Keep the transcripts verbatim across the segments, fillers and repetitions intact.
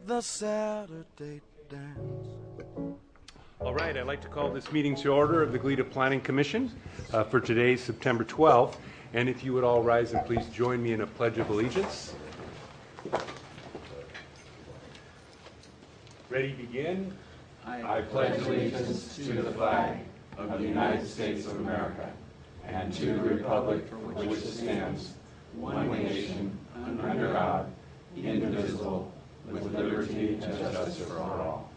the Saturday dance. All right, I'd like to call this meeting to order of the Goleta Planning Commission uh, for today, September twelfth. And if you would all rise and please join me in a pledge of allegiance. Ready, begin. I, I pledge allegiance to the flag of the United States of America and to the republic for which it stands, one nation, under God, indivisible, with liberty and justice for all.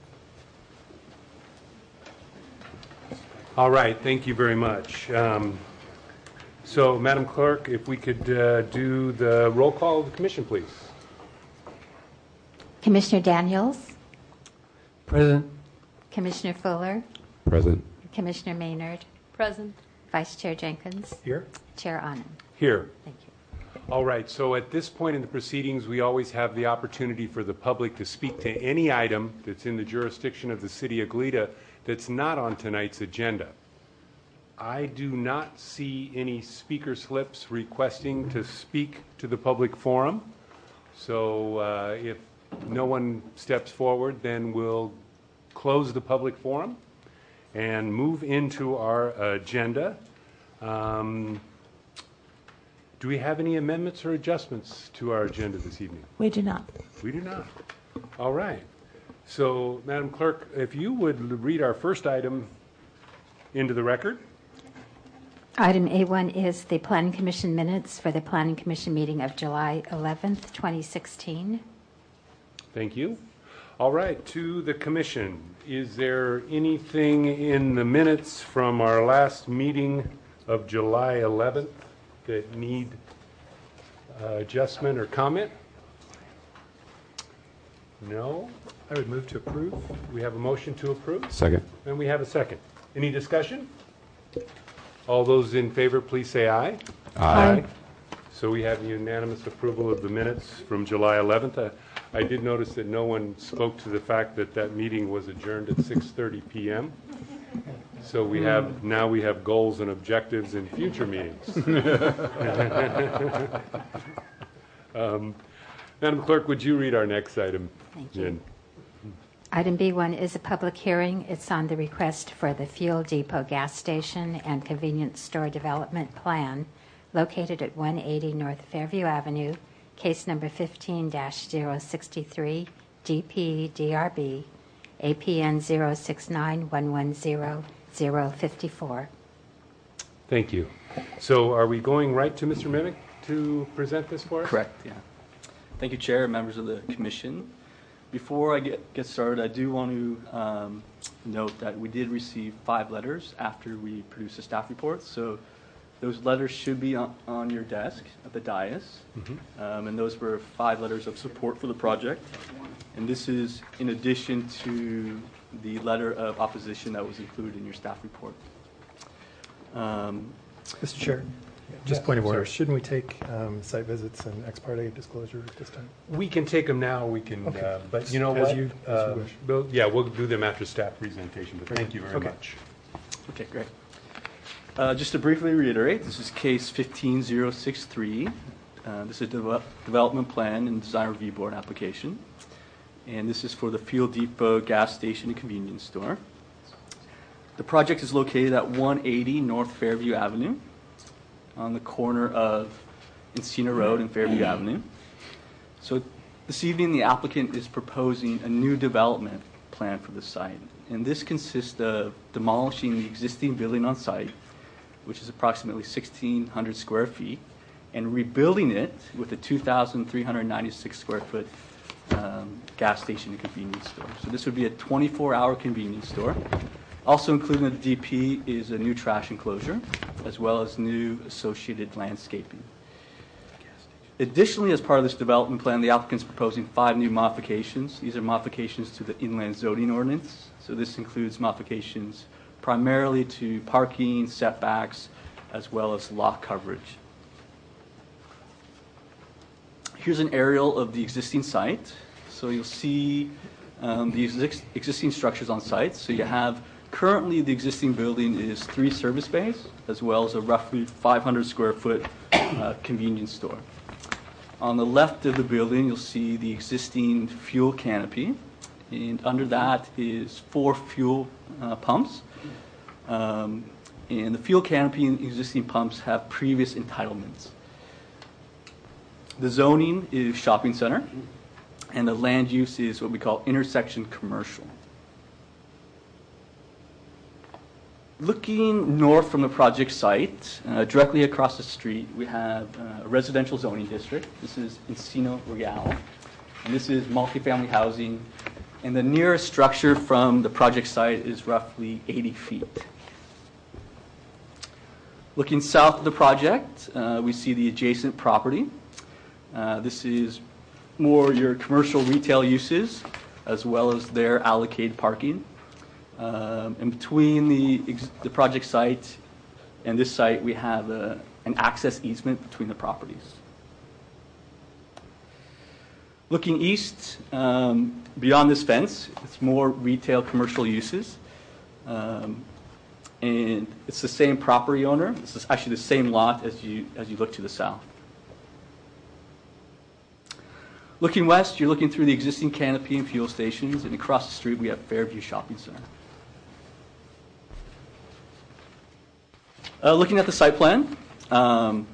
All right, thank you very much. Um, so, Madam Clerk, if we could uh, do the roll call of the commission, please. Commissioner Daniels. Present. Commissioner Fuller. Present. Commissioner Maynard. Present. Vice Chair Jenkins. Here. Chair Anand. Here. Thank you. All right, so at this point in the proceedings, we always have the opportunity for the public to speak to any item that's in the jurisdiction of the City of Goleta that's not on tonight's agenda. I do not see any speaker slips requesting to speak to the public forum. So uh, if no one steps forward, then we'll close the public forum and move into our agenda. Um, do we have any amendments or adjustments to our agenda this evening? We do not. We do not. All right. So, Madam Clerk, if you would read our first item into the record. Item A one is the Planning Commission minutes for the Planning Commission meeting of July eleventh, twenty sixteen. Thank you. All right, to the Commission. Is there anything in the minutes from our last meeting of July eleventh that need uh, adjustment or comment? No? I would move to approve. We have a motion to approve? Second. And we have a second. Any discussion? All those in favor, please say aye. Aye. So we have unanimous approval of the minutes from July eleventh. I, I did notice that no one spoke to the fact that that meeting was adjourned at six thirty p m So we have, now we have goals and objectives in future meetings. um, Madam Clerk, would you read our next item? Thank you. In? Item B one is a public hearing. It's on the request for the Fuel Depot gas station and convenience store development plan located at one eighty North Fairview Avenue, case number fifteen dash zero six three, D P D R B, A P N zero six nine one one zero zero five four. Thank you. So are we going right to Mister Mimic to present this for us? Correct, yeah. Thank you, Chair, members of the Commission. Before I get, get started, I do want to um, note that we did receive five letters after we produced the staff report. So those letters should be on, on your desk at the dais. Mm-hmm. um, and those were five letters of support for the project. And this is in addition to the letter of opposition that was included in your staff report. Um, Mister Chair, just Yes, point of order. sorry. Shouldn't we take um, site visits and ex parte disclosure at this time? We can take them now. We can, Okay. uh, but you know As what? you- as you Uh, wish. we'll- yeah, we'll do them after staff presentation. But thank you very Okay. much. Okay, great. Uh, just to briefly reiterate, this is case fifteen zero six three. Uh, this is a de- development plan and design review board application. And this is for the Fuel Depot gas station and convenience store. The project is located at one eighty North Fairview Avenue on the corner of Encina Road and Fairview Avenue. So this evening, the applicant is proposing a new development plan for the site. And this consists of demolishing the existing building on site, which is approximately sixteen hundred square feet, and rebuilding it with a two thousand three hundred ninety-six square foot um, gas station and convenience store. So this would be a twenty-four hour convenience store. Also included in the D P is a new trash enclosure, as well as new associated landscaping. Additionally, as part of this development plan, the applicant is proposing five new modifications. These are modifications to the inland zoning ordinance. So this includes modifications primarily to parking, setbacks, as well as lot coverage. Here's an aerial of the existing site. So you'll see um, the exi- existing structures on site. So you have, currently the existing building is three service bays, as well as a roughly five hundred square foot uh, convenience store. On the left of the building, you'll see the existing fuel canopy, and under that is four fuel uh, pumps. Um, and the fuel canopy and existing pumps have previous entitlements. The zoning is shopping center, and the land use is what we call intersection commercial. Looking north from the project site, uh, directly across the street, we have uh, a residential zoning district. This is Encino Real, and this is multifamily housing. And the nearest structure from the project site is roughly eighty feet. Looking south of the project, uh, we see the adjacent property. Uh, this is more your commercial retail uses, as well as their allocated parking. Um, and between the, ex- the project site and this site, we have a, an access easement between the properties. Looking east, um, beyond this fence, it's more retail commercial uses. Um, and it's the same property owner. This is actually the same lot as you, as you look to the south. Looking west, you're looking through the existing canopy and fuel stations, and across the street we have Fairview Shopping Center. Uh, looking at the site plan, um,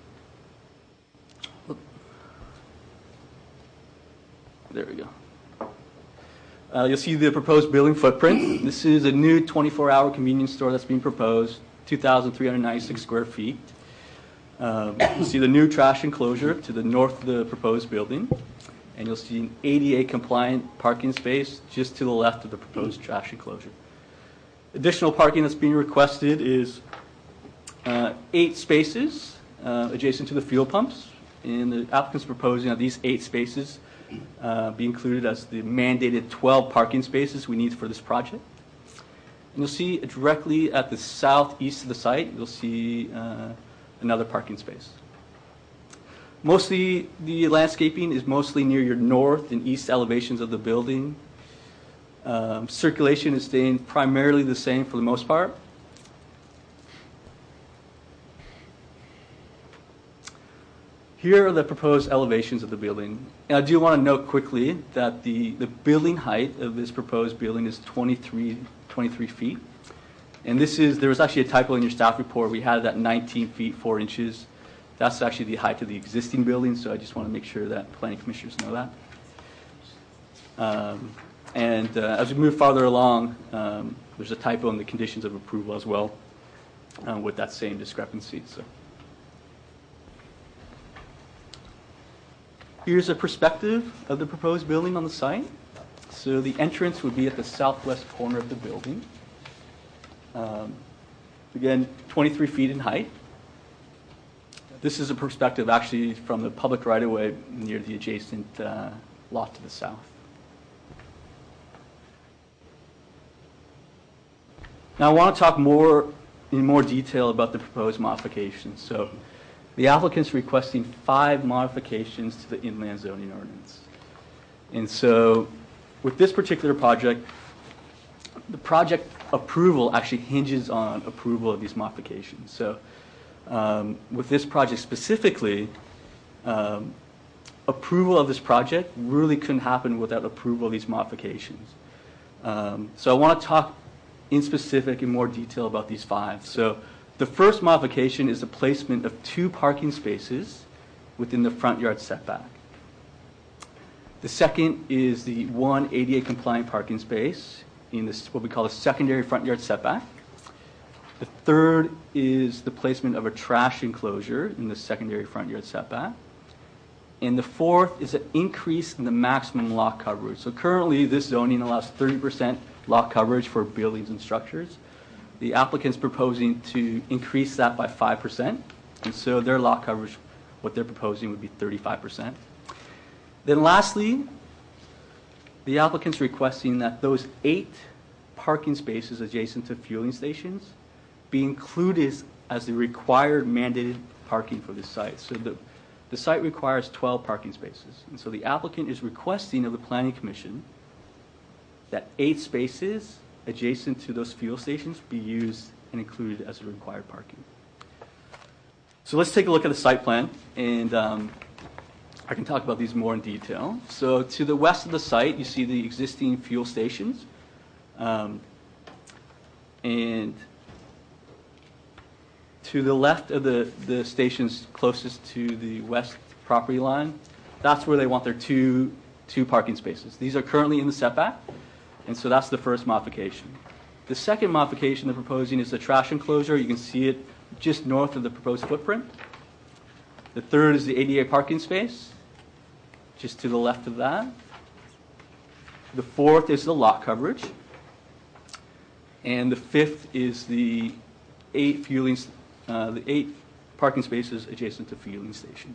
there we go. Uh, you'll see the proposed building footprint. This is a new twenty-four hour convenience store that's being proposed, two thousand three hundred ninety-six square feet. Um, you'll see the new trash enclosure to the north of the proposed building, and you'll see an A D A compliant parking space just to the left of the proposed trash enclosure. Additional parking that's being requested is uh, eight spaces uh, adjacent to the fuel pumps, and the applicant's proposing that these eight spaces uh, be included as the mandated twelve parking spaces we need for this project. And you'll see directly at the southeast of the site, you'll see uh, another parking space. Mostly, the landscaping is mostly near your north and east elevations of the building. Um, circulation is staying primarily the same for the most part. Here are the proposed elevations of the building. And I do want to note quickly that the, the building height of this proposed building is twenty-three, twenty-three feet. And this is, there was actually a typo in your staff report. We had it at nineteen feet, four inches. That's actually the height of the existing building, so I just want to make sure that planning commissioners know that. Um, and uh, as we move farther along, um, there's a typo in the conditions of approval as well uh, with that same discrepancy. So. Here's a perspective of the proposed building on the site. So the entrance would be at the southwest corner of the building. Um, again, twenty-three feet in height. This is a perspective actually from the public right-of-way near the adjacent uh, lot to the south. Now I want to talk more in more detail about the proposed modifications. So the applicant's requesting five modifications to the inland zoning ordinance. And so with this particular project, the project approval actually hinges on approval of these modifications. So um, with this project specifically, um, approval of this project really couldn't happen without approval of these modifications. Um, so I want to talk in specific in more detail about these five. So the first modification is the placement of two parking spaces within the front yard setback. The second is the one A D A compliant parking space in this, what we call a secondary front yard setback. The third is the placement of a trash enclosure in the secondary front yard setback. And the fourth is an increase in the maximum lot coverage. So currently this zoning allows thirty percent lot coverage for buildings and structures. The applicant's proposing to increase that by five percent. And so their lot coverage, what they're proposing would be thirty-five percent. Then lastly, the applicant's requesting that those eight parking spaces adjacent to fueling stations be included as the required mandated parking for this site. So the, the site requires twelve parking spaces. And so the applicant is requesting of the Planning Commission that eight spaces adjacent to those fuel stations be used and included as a required parking. So let's take a look at the site plan. And um, I can talk about these more in detail. So to the west of the site, you see the existing fuel stations. Um, and to the left of the, the stations closest to the west property line, that's where they want their two, two parking spaces. These are currently in the setback, and so that's the first modification. The second modification they're proposing is the trash enclosure. You can see it just north of the proposed footprint. The third is the A D A parking space, just to the left of that. The fourth is the lot coverage. And the fifth is the eight fueling, uh, the eight parking spaces adjacent to fueling stations.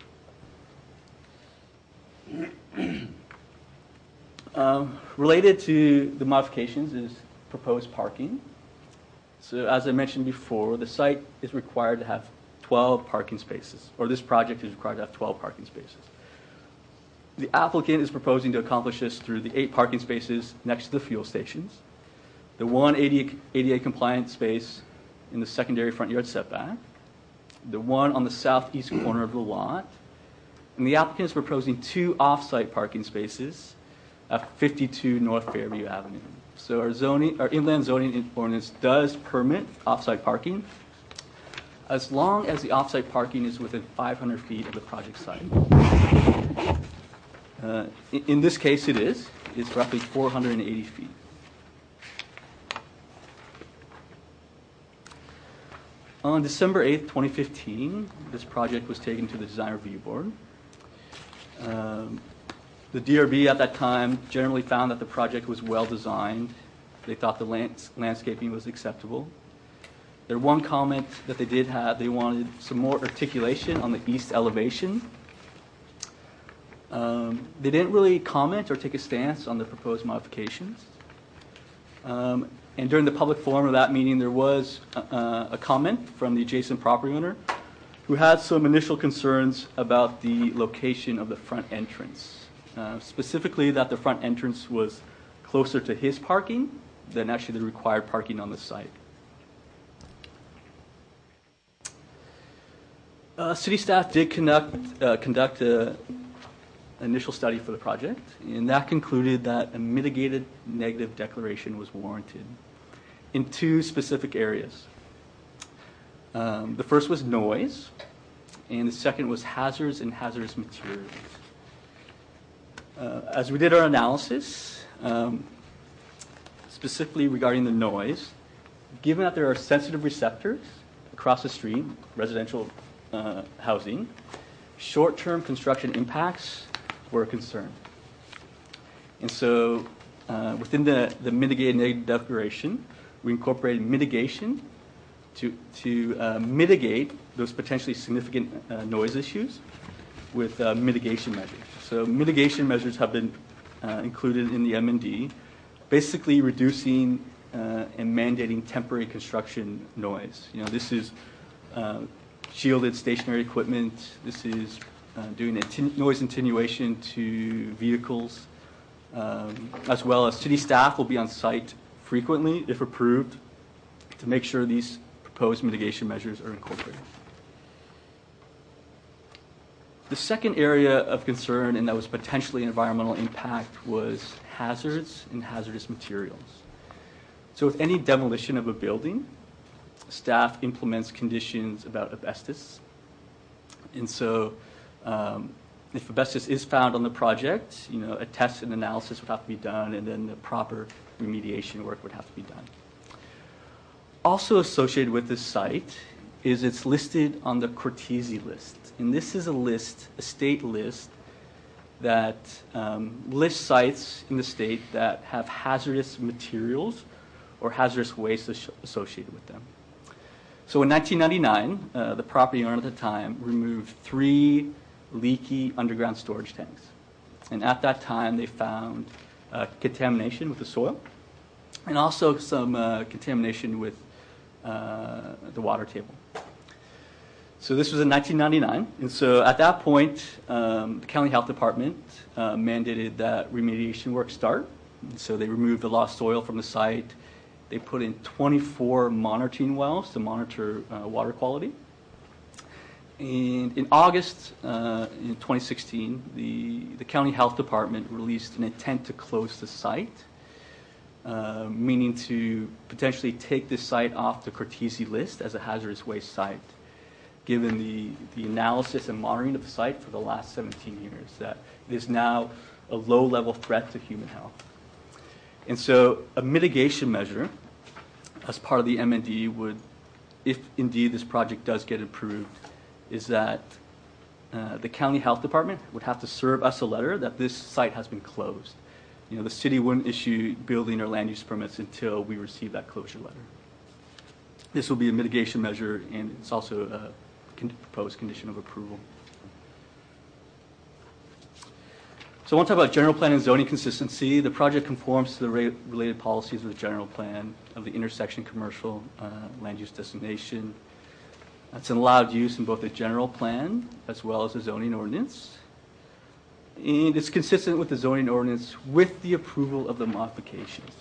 um, related to the modifications is proposed parking. So as I mentioned before, the site is required to have twelve parking spaces, or this project is required to have twelve parking spaces. The applicant is proposing to accomplish this through the eight parking spaces next to the fuel stations, the one A D A compliant space in the secondary front yard setback, the one on the southeast corner of the lot, and the applicant is proposing two off-site parking spaces at fifty-two North Fairview Avenue. So our zoning, our inland zoning ordinance does permit off-site parking as long as the off-site parking is within five hundred feet of the project site. Uh, in, in this case, it is. It's roughly four hundred eighty feet. On December eighth, twenty fifteen, this project was taken to the Design Review Board. Um, the D R B at that time generally found that the project was well designed. They thought the lands landscaping was acceptable. Their one comment that they did have, they wanted some more articulation on the east elevation. Um, they didn't really comment or take a stance on the proposed modifications. Um, and during the public forum of that meeting, there was uh, a comment from the adjacent property owner who had some initial concerns about the location of the front entrance. Uh, specifically that the front entrance was closer to his parking than actually the required parking on the site. Uh, city staff did conduct, uh, conduct a initial study for the project, and that concluded that a mitigated negative declaration was warranted in two specific areas. Um, the first was noise, and the second was hazards and hazardous materials. Uh, as we did our analysis, um, specifically regarding the noise, given that there are sensitive receptors across the street, residential uh, housing, short-term construction impacts were a concern. And so uh, within the, the mitigated negative declaration, we incorporated mitigation to, to uh, mitigate those potentially significant uh, noise issues with uh, mitigation measures. So mitigation measures have been uh, included in the M and D, basically reducing uh, and mandating temporary construction noise. You know, this is uh, shielded stationary equipment. This is uh, doing atten- noise attenuation to vehicles, um, as well as city staff will be on site frequently, if approved, to make sure these proposed mitigation measures are incorporated. The second area of concern, and that was potentially environmental impact, was hazards and hazardous materials. So with any demolition of a building, staff implements conditions about asbestos. And so um, if asbestos is found on the project, you know, a test and analysis would have to be done, and then the proper remediation work would have to be done. Also associated with this site is it's listed on the Cortese list. And this is a list, a state list, that um, lists sites in the state that have hazardous materials or hazardous waste as- associated with them. So in nineteen ninety-nine, uh, the property owner at the time removed three leaky underground storage tanks. And at that time, they found uh, contamination with the soil and also some uh, contamination with uh, the water table. So this was in nineteen ninety-nine, and so at that point, um, the county health department uh, mandated that remediation work start. And so they removed the lost soil from the site. They put in twenty-four monitoring wells to monitor uh, water quality. And in August uh, in twenty sixteen, the, the County Health Department released an intent to close the site, uh, meaning to potentially take this site off the Cortese list as a hazardous waste site, given the, the analysis and monitoring of the site for the last seventeen years, that it is now a low-level threat to human health. And so a mitigation measure as part of the M and D would, if indeed this project does get approved, is that uh, the county health department would have to serve us a letter that this site has been closed. You know, the city wouldn't issue building or land use permits until we receive that closure letter. This will be a mitigation measure, and it's also a con- proposed condition of approval. So I want to talk about general plan and zoning consistency. The project conforms to the re- related policies of the general plan of the intersection commercial uh, land use designation. That's an allowed use in both the general plan as well as the zoning ordinance. And it's consistent with the zoning ordinance with the approval of the modifications.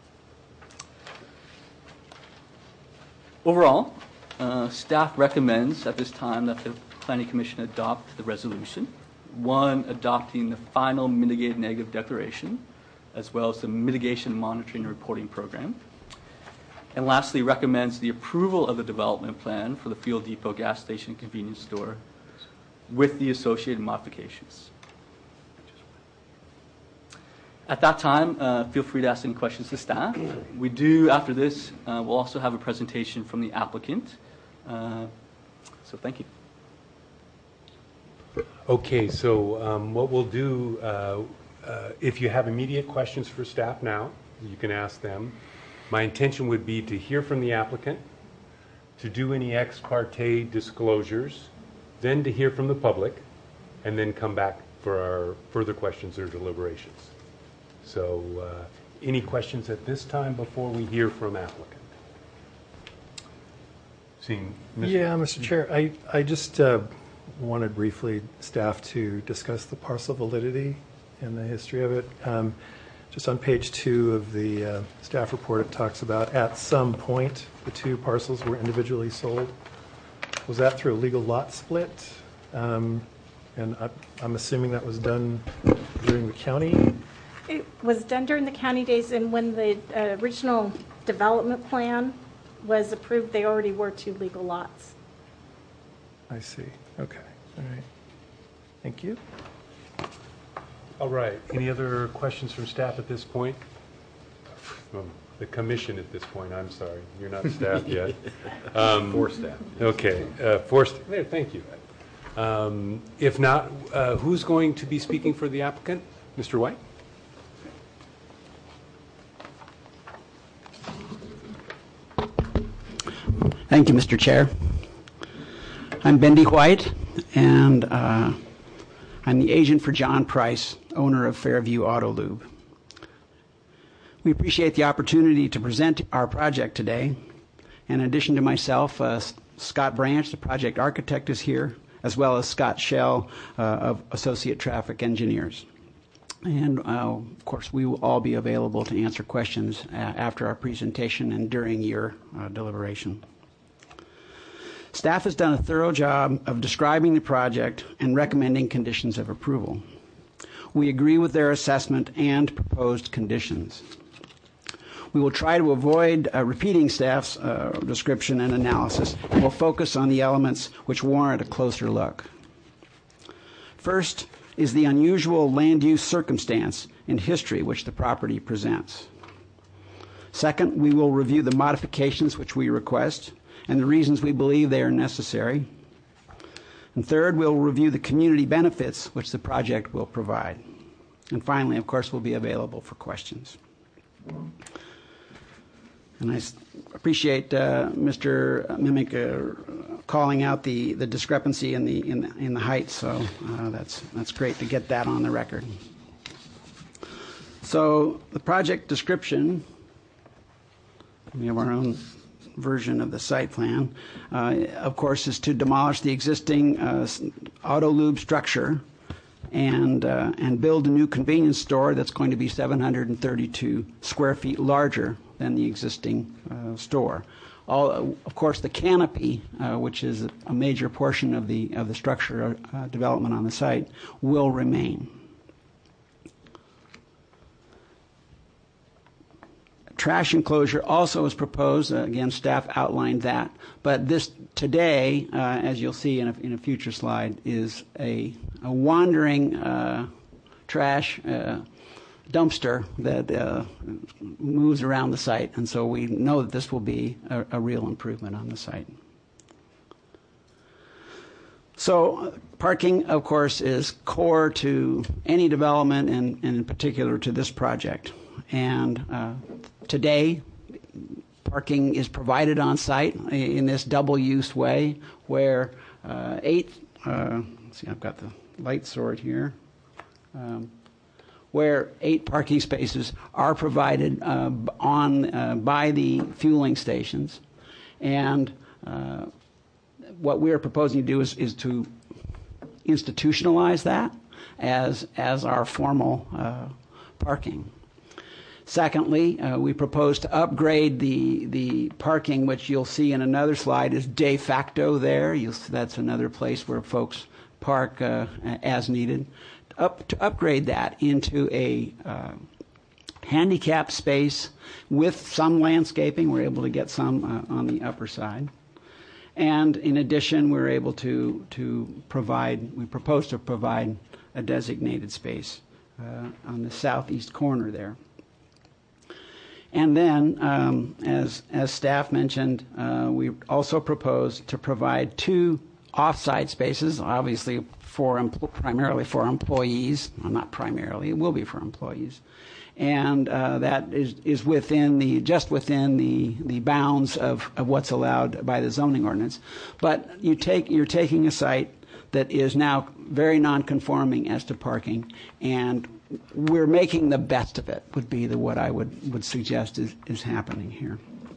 Overall, uh, staff recommends at this time that the Planning Commission adopt the resolution. One, adopting the final mitigated negative declaration, as well as the mitigation monitoring and reporting program. And lastly, recommends the approval of the development plan for the Fuel Depot gas station convenience store with the associated modifications. At that time, uh, feel free to ask any questions to staff. We do, after this, uh, we'll also have a presentation from the applicant. Uh, so thank you. Okay, so um, what we'll do, uh, uh, if you have immediate questions for staff now, you can ask them. My intention would be to hear from the applicant, to do any ex parte disclosures, then to hear from the public, and then come back for our further questions or deliberations. So uh, any questions at this time before we hear from applicant? Seeing Mister Yeah, Mister Chair, I, I just uh, wanted briefly staff to discuss the parcel validity and the history of it. Um, just on page two of the uh, staff report, it talks about at some point the two parcels were individually sold. Was that through a legal lot split? Um, and I, I'm assuming that was done during the county? It was done during the county days, and when the uh, original development plan was approved, they already were two legal lots. I see. Okay. All right. Thank you. All right. Any other questions from staff at this point? From the commission at this point, I'm sorry. You're not staff yet. Um, For staff. Okay. Uh, for st- there, thank you. Um, if not, uh, who's going to be speaking for the applicant? Mister White? Thank you, Mister Chair. I'm Bendy White, and uh, I'm the agent for John Price, owner of Fairview Auto Lube. We appreciate the opportunity to present our project today. In addition to myself, uh, Scott Branch, the project architect, is here, as well as Scott Shell uh, of Associate Traffic Engineers. And, uh, of course, we will all be available to answer questions uh, after our presentation and during your uh, deliberation. Staff has done a thorough job of describing the project and recommending conditions of approval. We agree with their assessment and proposed conditions. We will try to avoid uh, repeating staff's uh, description and analysis, and will focus on the elements which warrant a closer look. First is the unusual land use circumstance and history which the property presents. Second, we will review the modifications which we request and the reasons we believe they are necessary. And third, we'll review the community benefits which the project will provide. And finally, of course, we'll be available for questions. And I appreciate uh, Mister Mimic uh, calling out the, the discrepancy in the in the, in the height. So uh, that's that's great to get that on the record. So the project description, we have our own version of the site plan, uh, of course, is to demolish the existing uh, auto lube structure and uh, and build a new convenience store that's going to be seven hundred thirty-two square feet larger than the existing uh, store. all, of course, the canopy, uh, which is a major portion of the of the structure uh, development on the site, will remain. Trash enclosure also is proposed. Uh, again, staff outlined that. But this today, uh, as you'll see in a, in a future slide, is a, a wandering uh, trash uh, dumpster that uh, moves around the site. And so we know that this will be a, a real improvement on the site. So uh, parking, of course, is core to any development, and, and in particular to this project. And uh, today, parking is provided on site in this double-use way, where uh, eight, uh, let's see, I've got the light sort here, um, where eight parking spaces are provided uh, on uh, by the fueling stations. And uh, what we are proposing to do is, is to institutionalize that as, as our formal uh, parking. Secondly, uh, we propose to upgrade the the parking, which you'll see in another slide is de facto there. You'll, that's another place where folks park uh, as needed. Up to upgrade that into a uh, handicap space with some landscaping. We're able to get some uh, on the upper side. And in addition, we're able to to provide, we propose to provide a designated space uh, on the southeast corner there. And then, um, as, as staff mentioned, uh, we also propose to provide two off-site spaces, obviously for empl- primarily for employees. Well, not primarily, it will be for employees. And uh, that is, is within the, just within the, the bounds of, of what's allowed by the zoning ordinance. But you take, you're taking a site that is now very non-conforming as to parking, and we're making the best of it, would be the what I would, would suggest is, is happening here.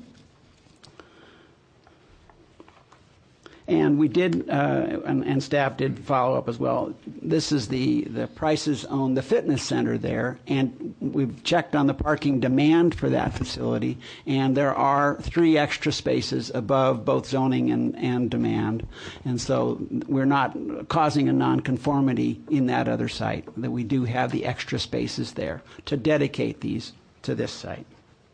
And we did, uh, and, and staff did follow up as well. This is the, the prices on the fitness center there, and we've checked on the parking demand for that facility, and there are three extra spaces above both zoning and, and demand. And so we're not causing a nonconformity in that other site, that we do have the extra spaces there to dedicate these to this site.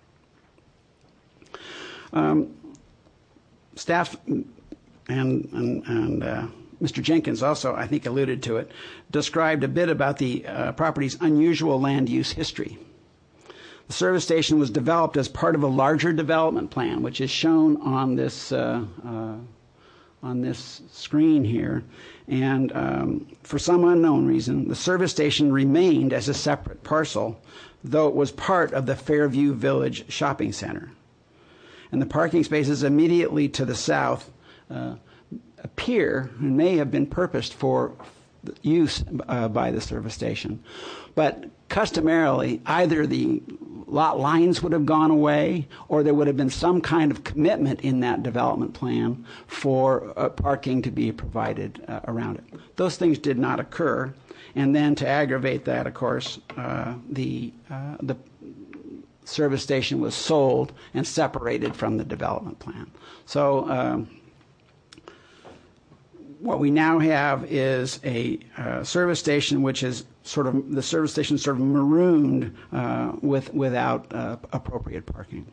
Um, staff and, and, and uh, Mister Jenkins also, I think, alluded to it, described a bit about the uh, property's unusual land use history. The service station was developed as part of a larger development plan, which is shown on this uh, uh, on this screen here. And um, for some unknown reason, the service station remained as a separate parcel, though it was part of the Fairview Village Shopping Center. And the parking spaces immediately to the south uh, appear and may have been purposed for use uh, by the service station. But customarily, either the lot lines would have gone away, or there would have been some kind of commitment in that development plan for uh, parking to be provided uh, around it. Those things did not occur. And then to aggravate that, of course, uh, the uh, the service station was sold and separated from the development plan. So um, what we now have is a uh, service station which is sort of, the service station sort of marooned uh, with, without uh, appropriate parking.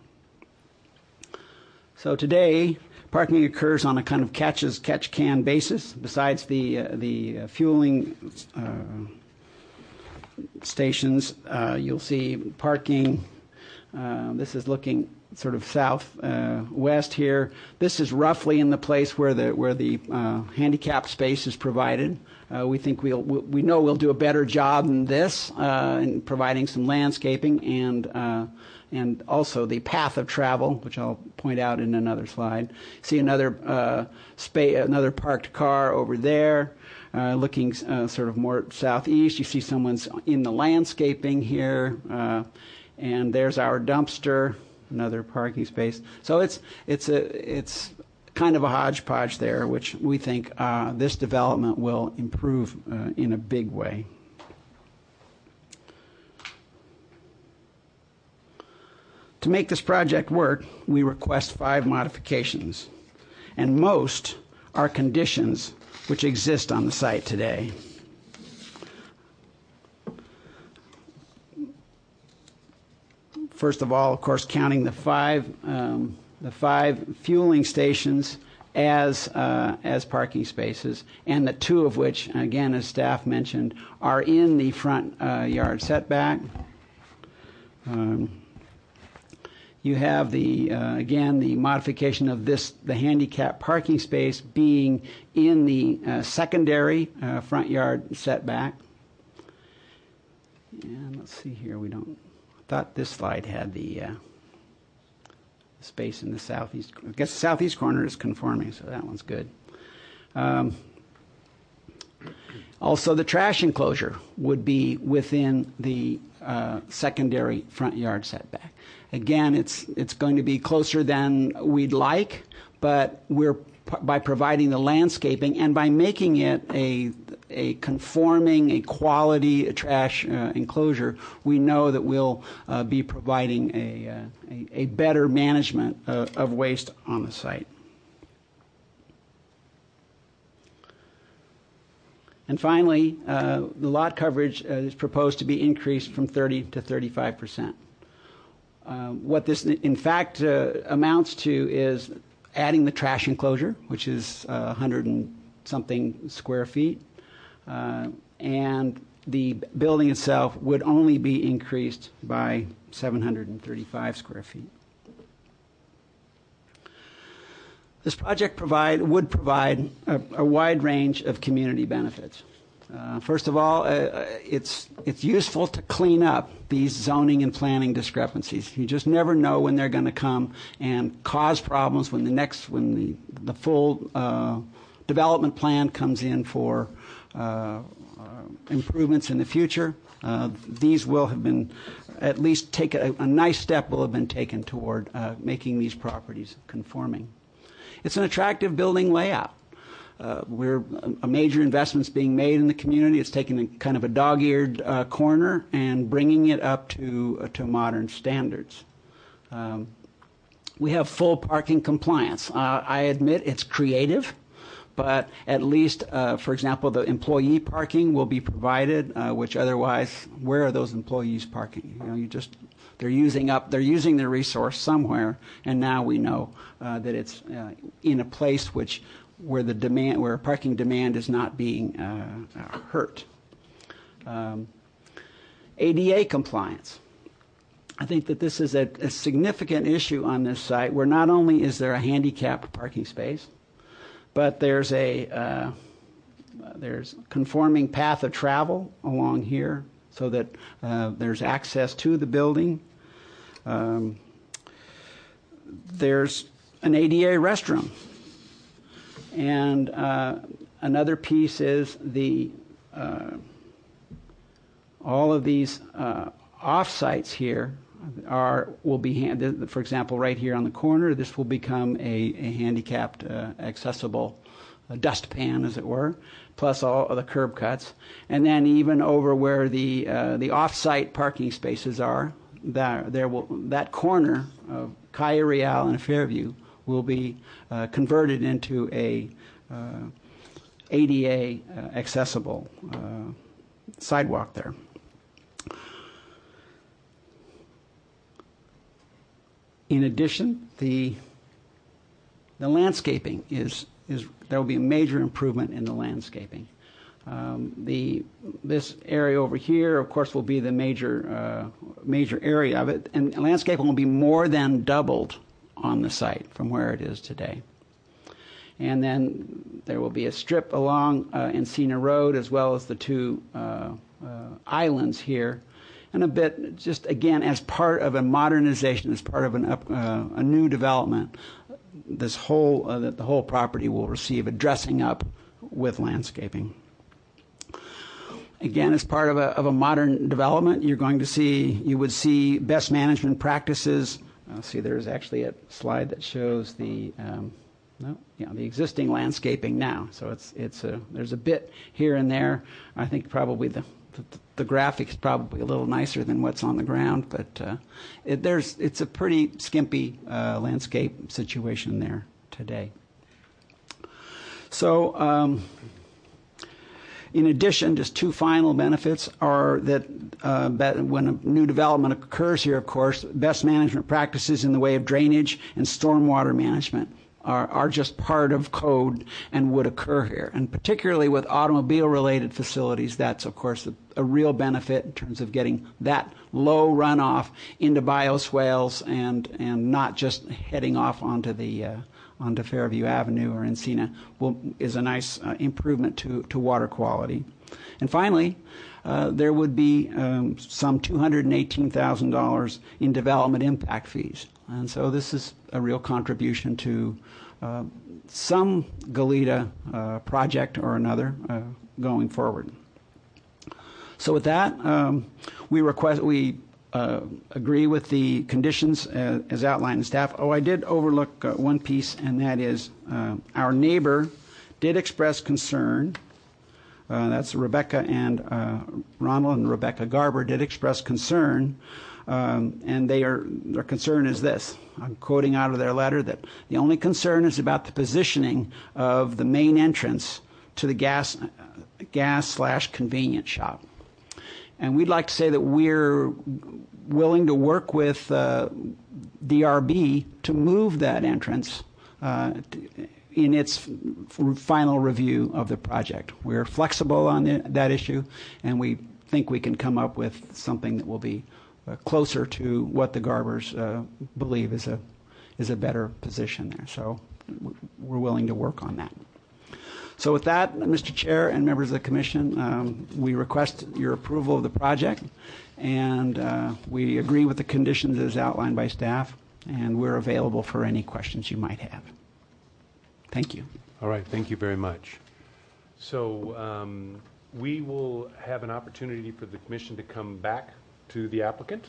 So today, parking occurs on a kind of catch as catch can basis. Besides the, uh, the uh, fueling uh, stations, uh, you'll see parking. Uh, this is looking sort of south uh, west here. This is roughly in the place where the where the uh, handicap space is provided. Uh, we think we'll we know we'll do a better job than this uh, in providing some landscaping and uh, and also the path of travel, which I'll point out in another slide. See another uh, space, another parked car over there. Uh, looking uh, sort of more southeast, you see someone's in the landscaping here. Uh, And there's our dumpster, another parking space. So it's it's a it's kind of a hodgepodge there, which we think uh, this development will improve uh, in a big way. To make this project work, we request five modifications, and most are conditions which exist on the site today. First of all, of course, counting the five um, the five fueling stations as uh, as parking spaces, and the two of which, again, as staff mentioned, are in the front uh, yard setback. Um, you have the uh, again the modification of this the handicap parking space being in the uh, secondary uh, front yard setback. And let's see here, we don't. I thought this slide had the uh, space in the southeast. I guess the southeast corner is conforming, so that one's good. Um, also, the trash enclosure would be within the uh, secondary front yard setback. Again, it's it's going to be closer than we'd like, but we're by providing the landscaping and by making it a a conforming, a quality trash uh, enclosure, we know that we'll uh, be providing a, uh, a, a better management uh, of waste on the site. And finally, uh, the lot coverage uh, is proposed to be increased from thirty to thirty-five percent. Uh, what this in fact uh, amounts to is adding the trash enclosure, which is uh, one hundred and something square feet, uh, and the building itself would only be increased by seven hundred thirty-five square feet. This project provide, would provide a, a wide range of community benefits. Uh, first of all, uh, it's, it's useful to clean up these zoning and planning discrepancies. You just never know when they're going to come and cause problems when the next, when the, the full uh, development plan comes in for uh, uh, improvements in the future. Uh, these will have been, at least take a, a nice step will have been taken toward uh, making these properties conforming. It's an attractive building layout. Uh, we're a major investments being made in the community. It's taking a kind of a dog-eared uh, corner and bringing it up to uh, to modern standards. Um, we have full parking compliance. Uh, I admit it's creative, but at least, uh, for example, the employee parking will be provided, uh, which otherwise, where are those employees parking? You know, you just they're using up, they're using their resource somewhere, and now we know uh, that it's uh, in a place which. where the demand, where parking demand is not being uh, uh, hurt. Um, A D A compliance. I think that this is a, a significant issue on this site, where not only is there a handicapped parking space, but there's a uh, there's conforming path of travel along here, so that uh, there's access to the building. Um, there's an A D A restroom. And uh, another piece is the uh, all of these uh, off-sites here are will be hand, for example, right here on the corner. This will become a, a handicapped, uh, accessible uh, dustpan, as it were, plus all of the curb cuts. And then even over where the uh, the off-site parking spaces are, that there will that corner of Calle Real and Fairview will be uh, converted into a uh, A D A uh, accessible uh, sidewalk there. In addition, the the landscaping is is there will be a major improvement in the landscaping. Um, the this area over here, of course, will be the major uh, major area of it, and landscaping will be more than doubled on the site from where it is today. And then there will be a strip along uh, Encina Road, as well as the two uh, uh, islands here, and a bit just again as part of a modernization, as part of an up, uh, a new development. This whole uh, that the whole property will receive a dressing up with landscaping. Again, as part of a of a modern development, you're going to see you would see best management practices. Uh, see, there's actually a slide that shows the um, no, yeah, the existing landscaping now. So it's it's a there's a bit here and there. I think probably the the, the graphic is probably a little nicer than what's on the ground, but uh, it, there's it's a pretty skimpy uh, landscape situation there today. So, um, in addition, just two final benefits are that uh, when a new development occurs here, of course, best management practices in the way of drainage and stormwater management are, are just part of code and would occur here. And particularly with automobile-related facilities, that's, of course, a, a real benefit in terms of getting that low runoff into bioswales and, and not just heading off onto the uh, onto Fairview Avenue or Encina will, is a nice uh, improvement to, to water quality. And finally, uh, there would be um, some two hundred eighteen thousand dollars in development impact fees. And so this is a real contribution to uh, some Goleta uh, project or another uh, going forward. So with that, um, we request, we Uh, agree with the conditions uh, as outlined in staff. Oh, I did overlook uh, one piece, and that is uh, our neighbor did express concern. Uh, that's Rebecca and uh, Ronald and Rebecca Garber did express concern, um, and they are their concern is this. I'm quoting out of their letter that the only concern is about the positioning of the main entrance to the gas uh, gas slash convenience shop. And we'd like to say that we're willing to work with uh, D R B to move that entrance uh, in its f- final review of the project. We're flexible on the, that issue, and we think we can come up with something that will be uh, closer to what the Garbers uh, believe is a is a better position there. So we're willing to work on that. So with that, Mister Chair and members of the Commission, um, we request your approval of the project, and uh, we agree with the conditions as outlined by staff, and we're available for any questions you might have. Thank you. All right, thank you very much. So um, we will have an opportunity for the Commission to come back to the applicant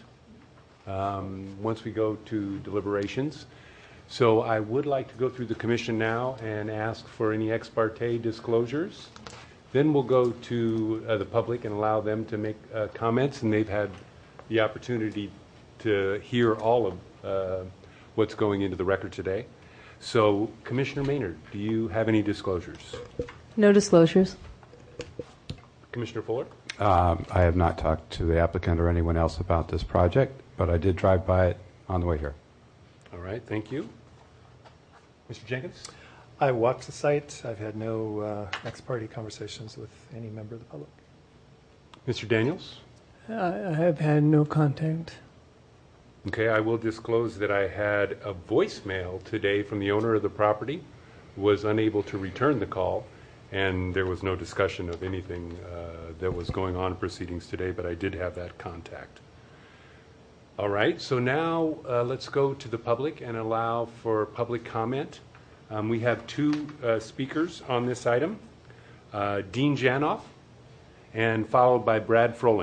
um, once we go to deliberations. So I would like to go through the Commission now and ask for any ex parte disclosures. Then we'll go to uh, the public and allow them to make uh, comments, and they've had the opportunity to hear all of uh, what's going into the record today. So, Commissioner Maynard, do you have any disclosures? No disclosures. Commissioner Fuller? Um, I have not talked to the applicant or anyone else about this project, but I did drive by it on the way here. All right, thank you. Mister Jenkins? I walked the site. I've had no uh, ex parte conversations with any member of the public. Mister Daniels? I have had no contact. Okay, I will disclose that I had a voicemail today from the owner of the property, was unable to return the call, and there was no discussion of anything uh, that was going on in proceedings today, but I did have that contact. All right, so now uh, let's go to the public and allow for public comment. Um, we have two uh, speakers on this item, uh, Dean Janoff, and followed by Brad Froling.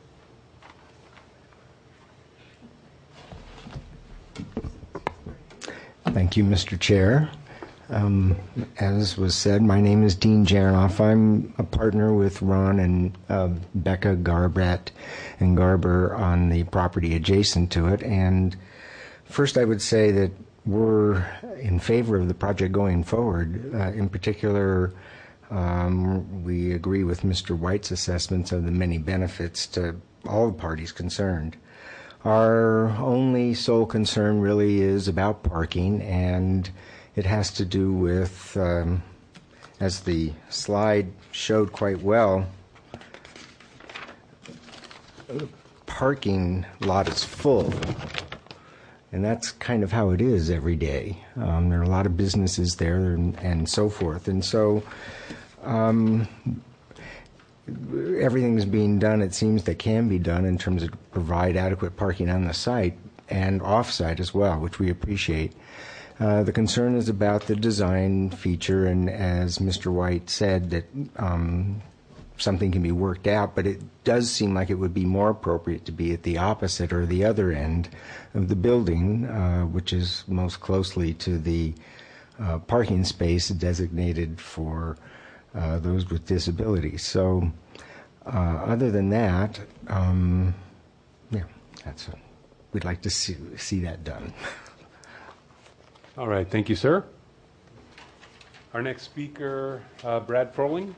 Thank you, Mister Chair. Um, as was said, my name is Dean Janoff. I'm a partner with Ron and uh, Becca Garbett and Garber on the property adjacent to it. And first I would say that we're in favor of the project going forward. Uh, in particular, um, we agree with Mister White's assessments of the many benefits to all parties concerned. Our only sole concern really is about parking, and it has to do with, um, as the slide showed quite well, the parking lot is full. And that's kind of how it is every day. Um, there are a lot of businesses there and, and so forth. And so um, everything's being done, it seems, that can be done in terms of provide adequate parking on the site and off-site as well, which we appreciate. Uh, the concern is about the design feature, and as Mister White said, that um, something can be worked out, but it does seem like it would be more appropriate to be at the opposite or the other end of the building, uh, which is most closely to the uh, parking space designated for uh, those with disabilities. So uh, other than that, um, yeah, that's what we'd like to see, see that done. All right, thank you, sir. Our next speaker, uh, Brad Froling.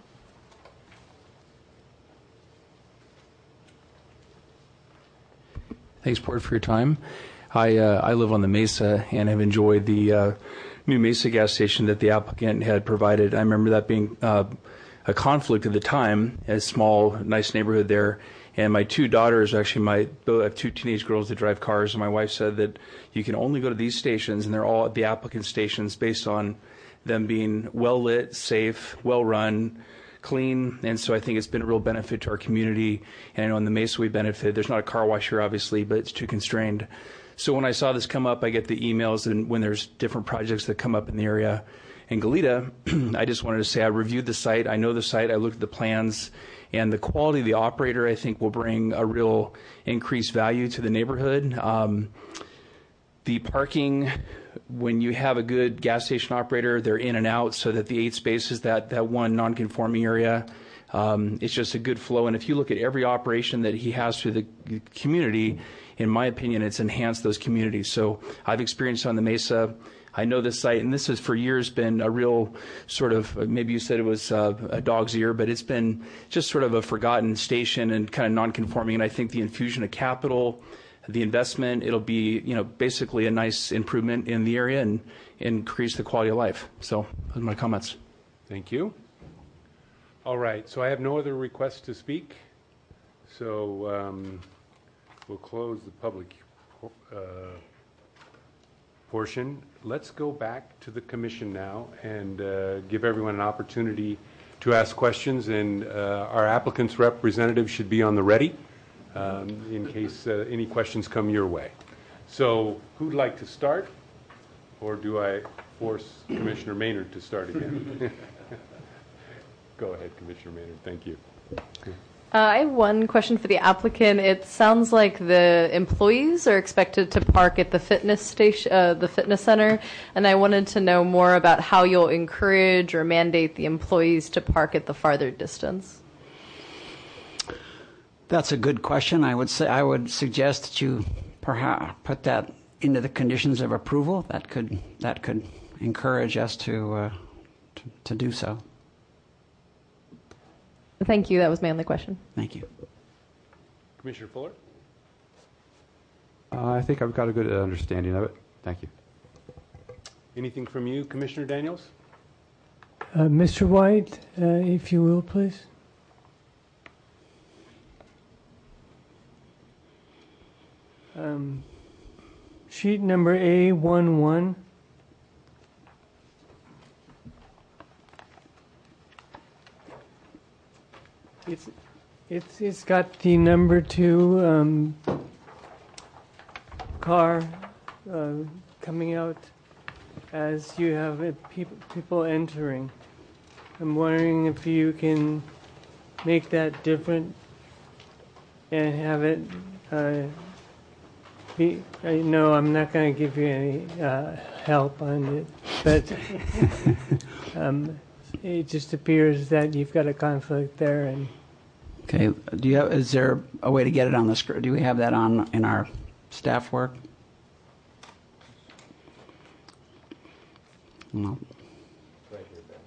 Thanks, Board, for your time. I uh, I live on the Mesa and have enjoyed the uh, new Mesa gas station that the applicant had provided. I remember that being uh, a conflict at the time, a small, nice neighborhood there. And my two daughters, actually, my I have two teenage girls that drive cars, and my wife said that you can only go to these stations, and they're all the applicant stations based on them being well lit, safe, well run, clean. And so I think it's been a real benefit to our community. And I know in the Mesa we benefit. There's not a car wash here, obviously, but it's too constrained. So when I saw this come up, I get the emails, and when there's different projects that come up in the area. In Goleta, I just wanted to say I reviewed the site. I know the site. I looked at the plans. And the quality of the operator, I think, will bring a real increased value to the neighborhood. Um, the parking, when you have a good gas station operator, they're in and out, so that the eight spaces, that, that one non-conforming area, um, it's just a good flow. And if you look at every operation that he has through the community, in my opinion, it's enhanced those communities. So I've experienced on the Mesa. I know this site, and this has for years been a real sort of, maybe you said it was uh, a dog's ear, but it's been just sort of a forgotten station and kind of non-conforming. And I think the infusion of capital, the investment, it'll be, you know, basically a nice improvement in the area and increase the quality of life. So those are my comments. Thank you. All right, so I have no other requests to speak. So um, we'll close the public uh, portion. Let's go back to the commission now and uh, give everyone an opportunity to ask questions, and uh, our applicant's representative should be on the ready um, in case uh, any questions come your way. So who'd like to start, or do I force Commissioner Maynard to start again? Go ahead, Commissioner Maynard. Thank you. Uh, I have one question for the applicant. It sounds like the employees are expected to park at the fitness station, uh, the fitness center, and I wanted to know more about how you'll encourage or mandate the employees to park at the farther distance. That's a good question. I would say I would suggest that you perhaps put that into the conditions of approval. That could that could encourage us to uh, to, to do so. Thank you. That was my only question. Thank you. Commissioner Fuller? Uh, I think I've got a good understanding of it. Thank you. Anything from you, Commissioner Daniels? Uh, Mister White, uh, if you will, please. Um, sheet number A eleven. It's, it's, it's got the number two um, car uh, coming out as you have uh, peop- people entering. I'm wondering if you can make that different and have it uh, be. I know I'm not going to give you any uh, help on it, but um, it just appears that you've got a conflict there. And okay, do you have? Is there a way to get it on the screen? Do we have that on in our staff work? No. Right here, Ben.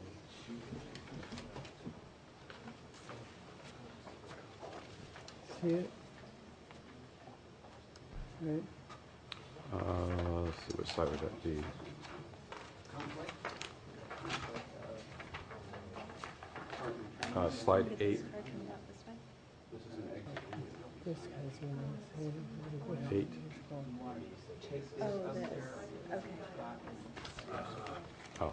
see it? Right. Uh, let's see, what slide would that be? Uh, slide eight. This guy's one. Eight. Oh, this. Okay. Oh.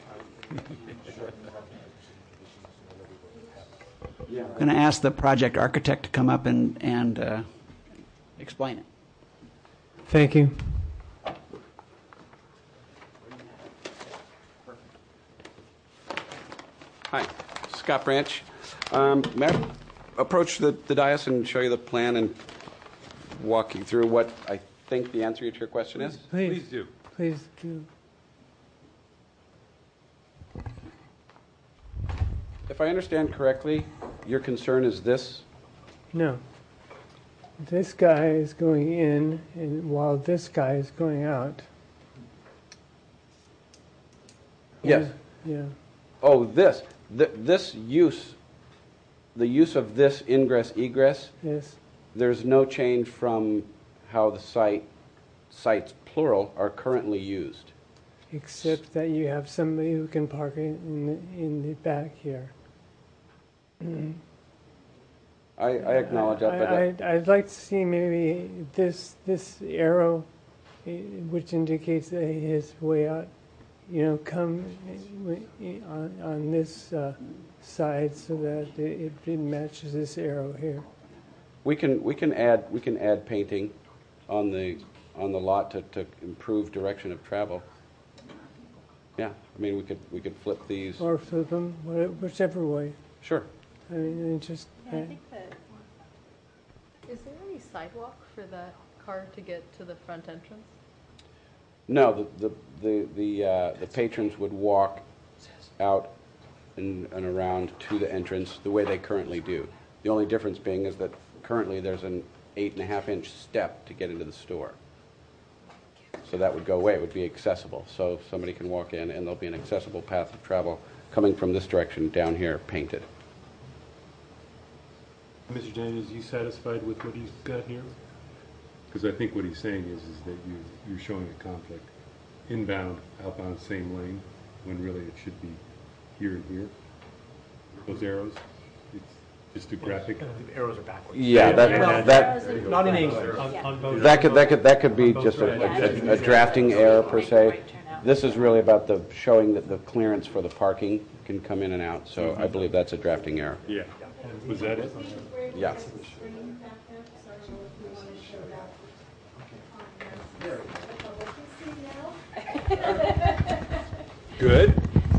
I'm going to ask the project architect to come up and, and uh, explain it. Thank you. Hi, Scott Branch. Um, may I approach the, the dais and show you the plan and walk you through what I think the answer to your question is? Please, Please do. Please do. If I understand correctly, your concern is this? No. This guy is going in, and while this guy is going out. Yes. Yeah. Oh, this. Th- this use, the use of this ingress egress, Yes. there's no change from how the site, sites plural, are currently used. Except that you have somebody who can park in, in, the, in the back here. I, I acknowledge that, but I, that- I, I'd like to see maybe this this arrow, eh, which indicates that his way out, you know, come eh, on, on this uh, side so that it, it matches this arrow here. we can we can add we can add painting on the on the lot to, to improve direction of travel. Yeah, I mean we could we could flip these. Or flip them, wha- whichever way. Sure. I mean, it just. Yeah, I think that. Is there any sidewalk for that car to get to the front entrance? No, the the the the, uh, the patrons would walk out and, and around to the entrance the way they currently do. The only difference being is that currently there's an eight and a half inch step to get into the store. So that would go away. It would be accessible. So somebody can walk in and there'll be an accessible path of travel coming from this direction down here, painted. Mister Daniels, you satisfied with what he's got here? Because I think what he's saying is, is that you, you're showing a conflict. Inbound, outbound, same lane, when really it should be here and here. Those arrows, it's just a graphic. The arrows are backwards. Yeah, that that Not in English. On, on both. that could that could that could be just a, a, a drafting error per se. This is really about the showing that the clearance for the parking can come in and out. So I believe that's a drafting error. Yeah. Was that it? Yeah. Good.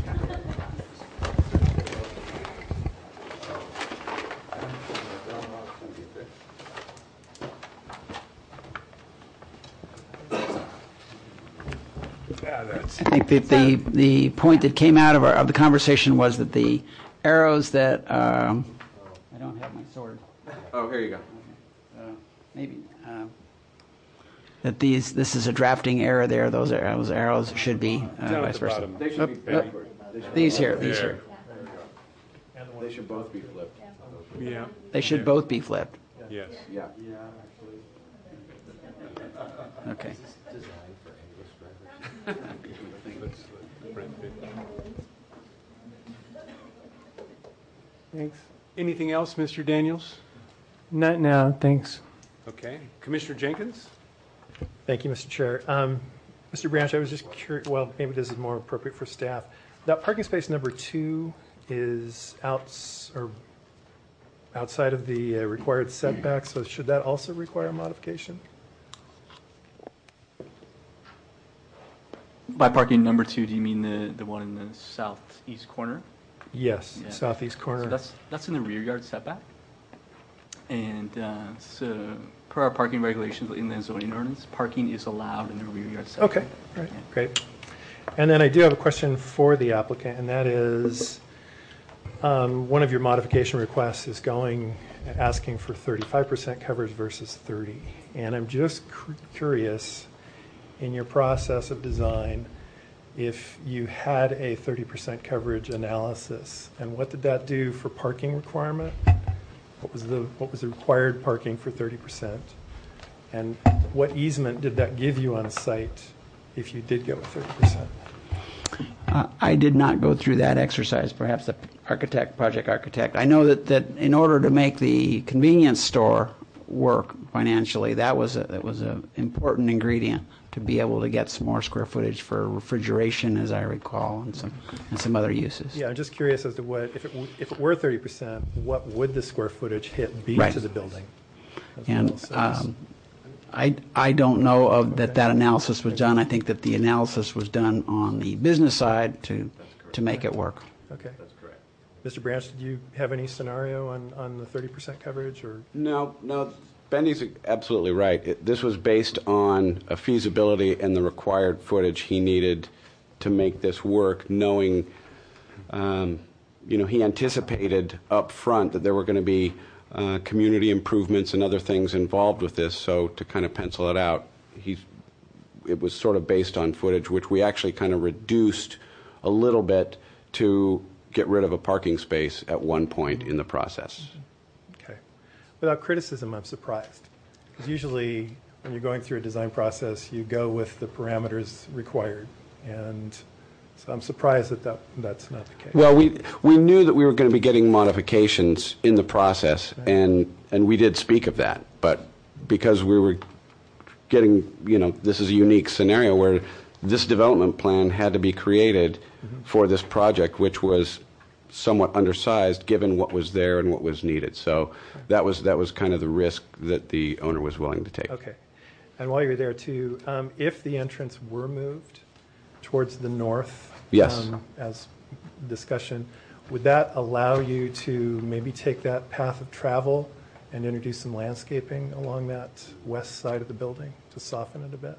I think that the, the point that came out of, our, of the conversation was that the arrows that, um, I don't have my sword. Oh, here you go. Uh, maybe. Uh, that these, this is a drafting error there. Those, are, those arrows should be uh, Down at vice the versa. bottom. They should Oh, be oh, backward. They should these be here, flipped. these here. They should both be flipped. Yeah. They should both be flipped. Yes. Yeah. Okay. Thanks. Anything else, Mister Daniels? Not now, thanks. Okay. Commissioner Jenkins? Thank you, Mister Chair. Um, Mister Branch, I was just curious, well, maybe this is more appropriate for staff. That parking space number two is outs, or outside of the uh, required setback, so should that also require modification? By parking number two, do you mean the, the one in the southeast corner? Yes, Yeah. southeast corner. So that's, that's in the rear yard setback. And uh, so per our parking regulations in the zoning ordinance, parking is allowed in the rear yard setback. Okay, right, great. And then I do have a question for the applicant, and that is, um, one of your modification requests is going, asking for thirty-five percent coverage versus thirty. And I'm just cu- curious, in your process of design, if you had a thirty percent coverage analysis, and what did that do for parking requirement? What was the, what was the required parking for thirty percent? And what easement did that give you on site if you did go with thirty percent? Uh, I did not go through that exercise, perhaps the architect, project architect. I know that, that in order to make the convenience store work financially, that was a, that was an important ingredient to be able to get some more square footage for refrigeration, as I recall, and some, and some other uses. Yeah, I'm just curious as to what, if it, w- if it were thirty percent, what would the square footage hit be Right. to the building? as And well? So just- um, I, I don't know of that that analysis was done. I think that the analysis was done on the business side to, to make it work. Okay. That's correct. Mister Branch, did you have any scenario on, on the thirty percent coverage, or? No, no, Bendy's absolutely right. It, this was based on a feasibility and the required footage he needed to make this work, knowing um, you know, he anticipated up front that there were going to be uh, community improvements and other things involved with this. So to kind of pencil it out, he, it was sort of based on footage, which we actually kind of reduced a little bit to get rid of a parking space at one point in the process. Okay. Without criticism, I'm surprised. Because usually when you're going through a design process, you go with the parameters required. And so I'm surprised that, that that's not the case. Well, we we knew that we were going to be getting modifications in the process, right. and and we did speak of that. But because we were getting, you know, this is a unique scenario where this development plan had to be created mm-hmm. for this project, which was somewhat undersized given what was there and what was needed. So okay. that was that was kind of the risk that the owner was willing to take. Okay. And while you're there too, um, if the entrance were moved towards the north, yes. um, as discussion, would that allow you to maybe take that path of travel and introduce some landscaping along that west side of the building to soften it a bit?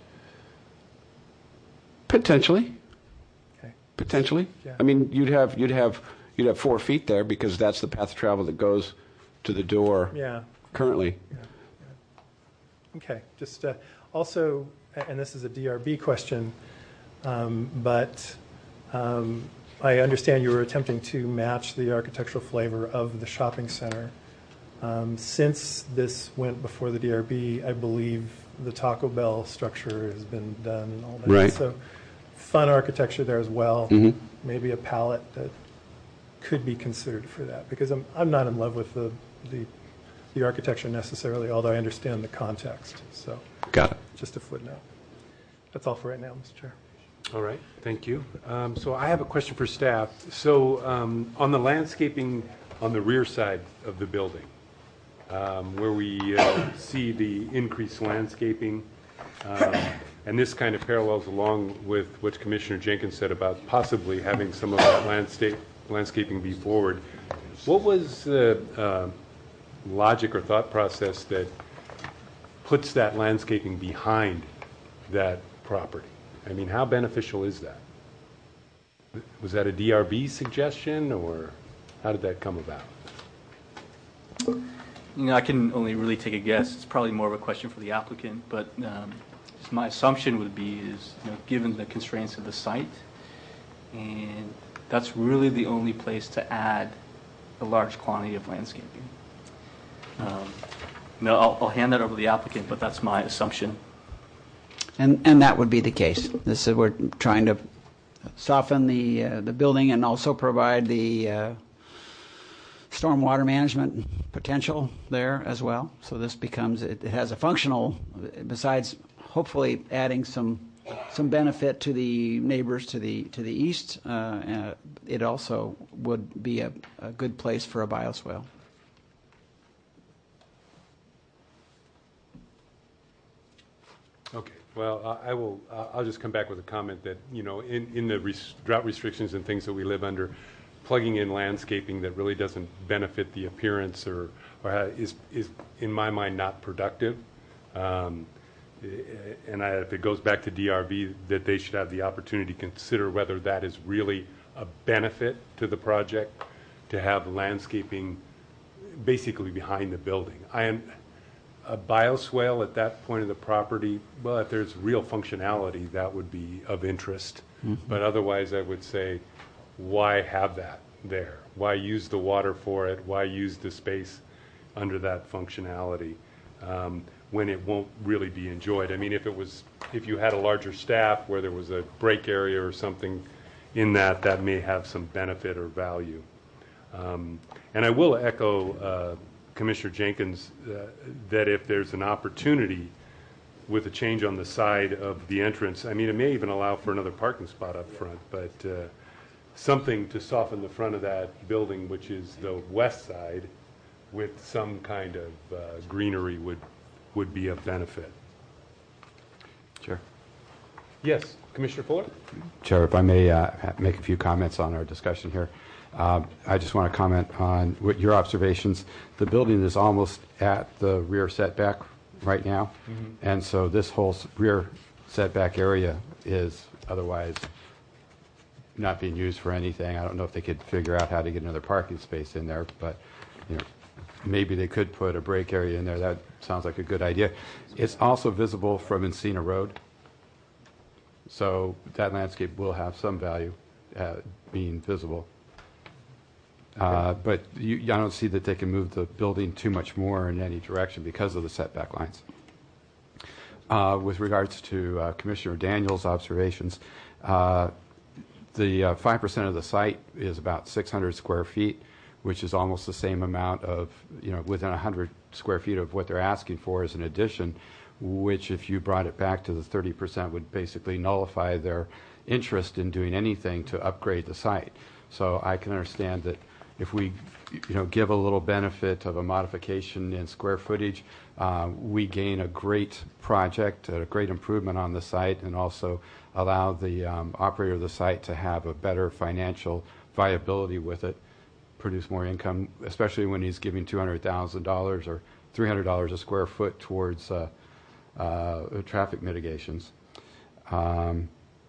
Potentially. Okay. Potentially. Yeah. I mean, you'd have you'd have you'd have four feet there because that's the path of travel that goes to the door. Yeah. Currently. Yeah. Yeah. Okay. Just uh, also, and this is a D R B question, um, but um, I understand you were attempting to match the architectural flavor of the shopping center. Um, since this went before the D R B, I believe the Taco Bell structure has been done and all that. Right. So fun architecture there as well. Mm-hmm. Maybe a palette that could be considered for that, because I'm I'm not in love with the the, the architecture necessarily, although I understand the context. So got it. Just a footnote. That's all for right now, Mister Chair. All right, thank you. Um, so I have a question for staff. So um, on the landscaping on the rear side of the building, um, where we uh, see the increased landscaping, um, and this kind of parallels along with what Commissioner Jenkins said about possibly having some of that landscape, landscaping be forward. What was the uh, logic or thought process that puts that landscaping behind that property? I mean, how beneficial is that? Was that a D R B suggestion, or how did that come about? You know, I can only really take a guess. It's probably more of a question for the applicant, but um, just my assumption would be is, you know, given the constraints of the site, and that's really the only place to add a large quantity of landscaping. Um, no, I'll, I'll hand that over to the applicant, but that's my assumption. And and that would be the case. This is, we're trying to soften the uh, the building and also provide the uh, stormwater management potential there as well. So this becomes, it, it has a functional, besides hopefully adding some some benefit to the neighbors to the to the east. Uh, uh, it also would be a, a good place for a bioswale. Okay. Well, I will. I'll just come back with a comment that, you know, in in the res- drought restrictions and things that we live under, plugging in landscaping that really doesn't benefit the appearance or or ha- is is in my mind not productive. Um, and I, if it goes back to D R B, that they should have the opportunity to consider whether that is really a benefit to the project to have landscaping basically behind the building. I am. A bioswale at that point of the property, well, if there's real functionality, that would be of interest. Mm-hmm. But otherwise, I would say, why have that there? Why use the water for it? Why use the space under that functionality um, when it won't really be enjoyed? I mean, if it was, if you had a larger staff where there was a break area or something in that, that may have some benefit or value. Um, and I will echo uh, Commissioner Jenkins, uh, that if there's an opportunity with a change on the side of the entrance, I mean, it may even allow for another parking spot up front, but uh, something to soften the front of that building, which is the west side, with some kind of uh, greenery would would be of benefit. Chair. Yes, Commissioner Fuller? Chair, if I may uh, make a few comments on our discussion here. Uh, I just want to comment on what your observations. The building is almost at the rear setback right now, mm-hmm. and so this whole rear setback area is otherwise not being used for anything. I don't know if they could figure out how to get another parking space in there, but you know, maybe they could put a break area in there. That sounds like a good idea. It's also visible from Encina Road, so that landscape will have some value uh, being visible. Uh, but you, I don't see that they can move the building too much more in any direction because of the setback lines. Uh, with regards to uh, Commissioner Daniels' observations, uh, the uh, five percent of the site is about six hundred square feet, which is almost the same amount of, you know, within one hundred square feet of what they're asking for as an addition, which if you brought it back to the thirty percent would basically nullify their interest in doing anything to upgrade the site. So I can understand that if we, you know, give a little benefit of a modification in square footage, uh, we gain a great project, a great improvement on the site, and also allow the um, operator of the site to have a better financial viability with it, produce more income, especially when he's giving two hundred thousand dollars or three hundred dollars a square foot towards uh, uh, traffic mitigations. Um,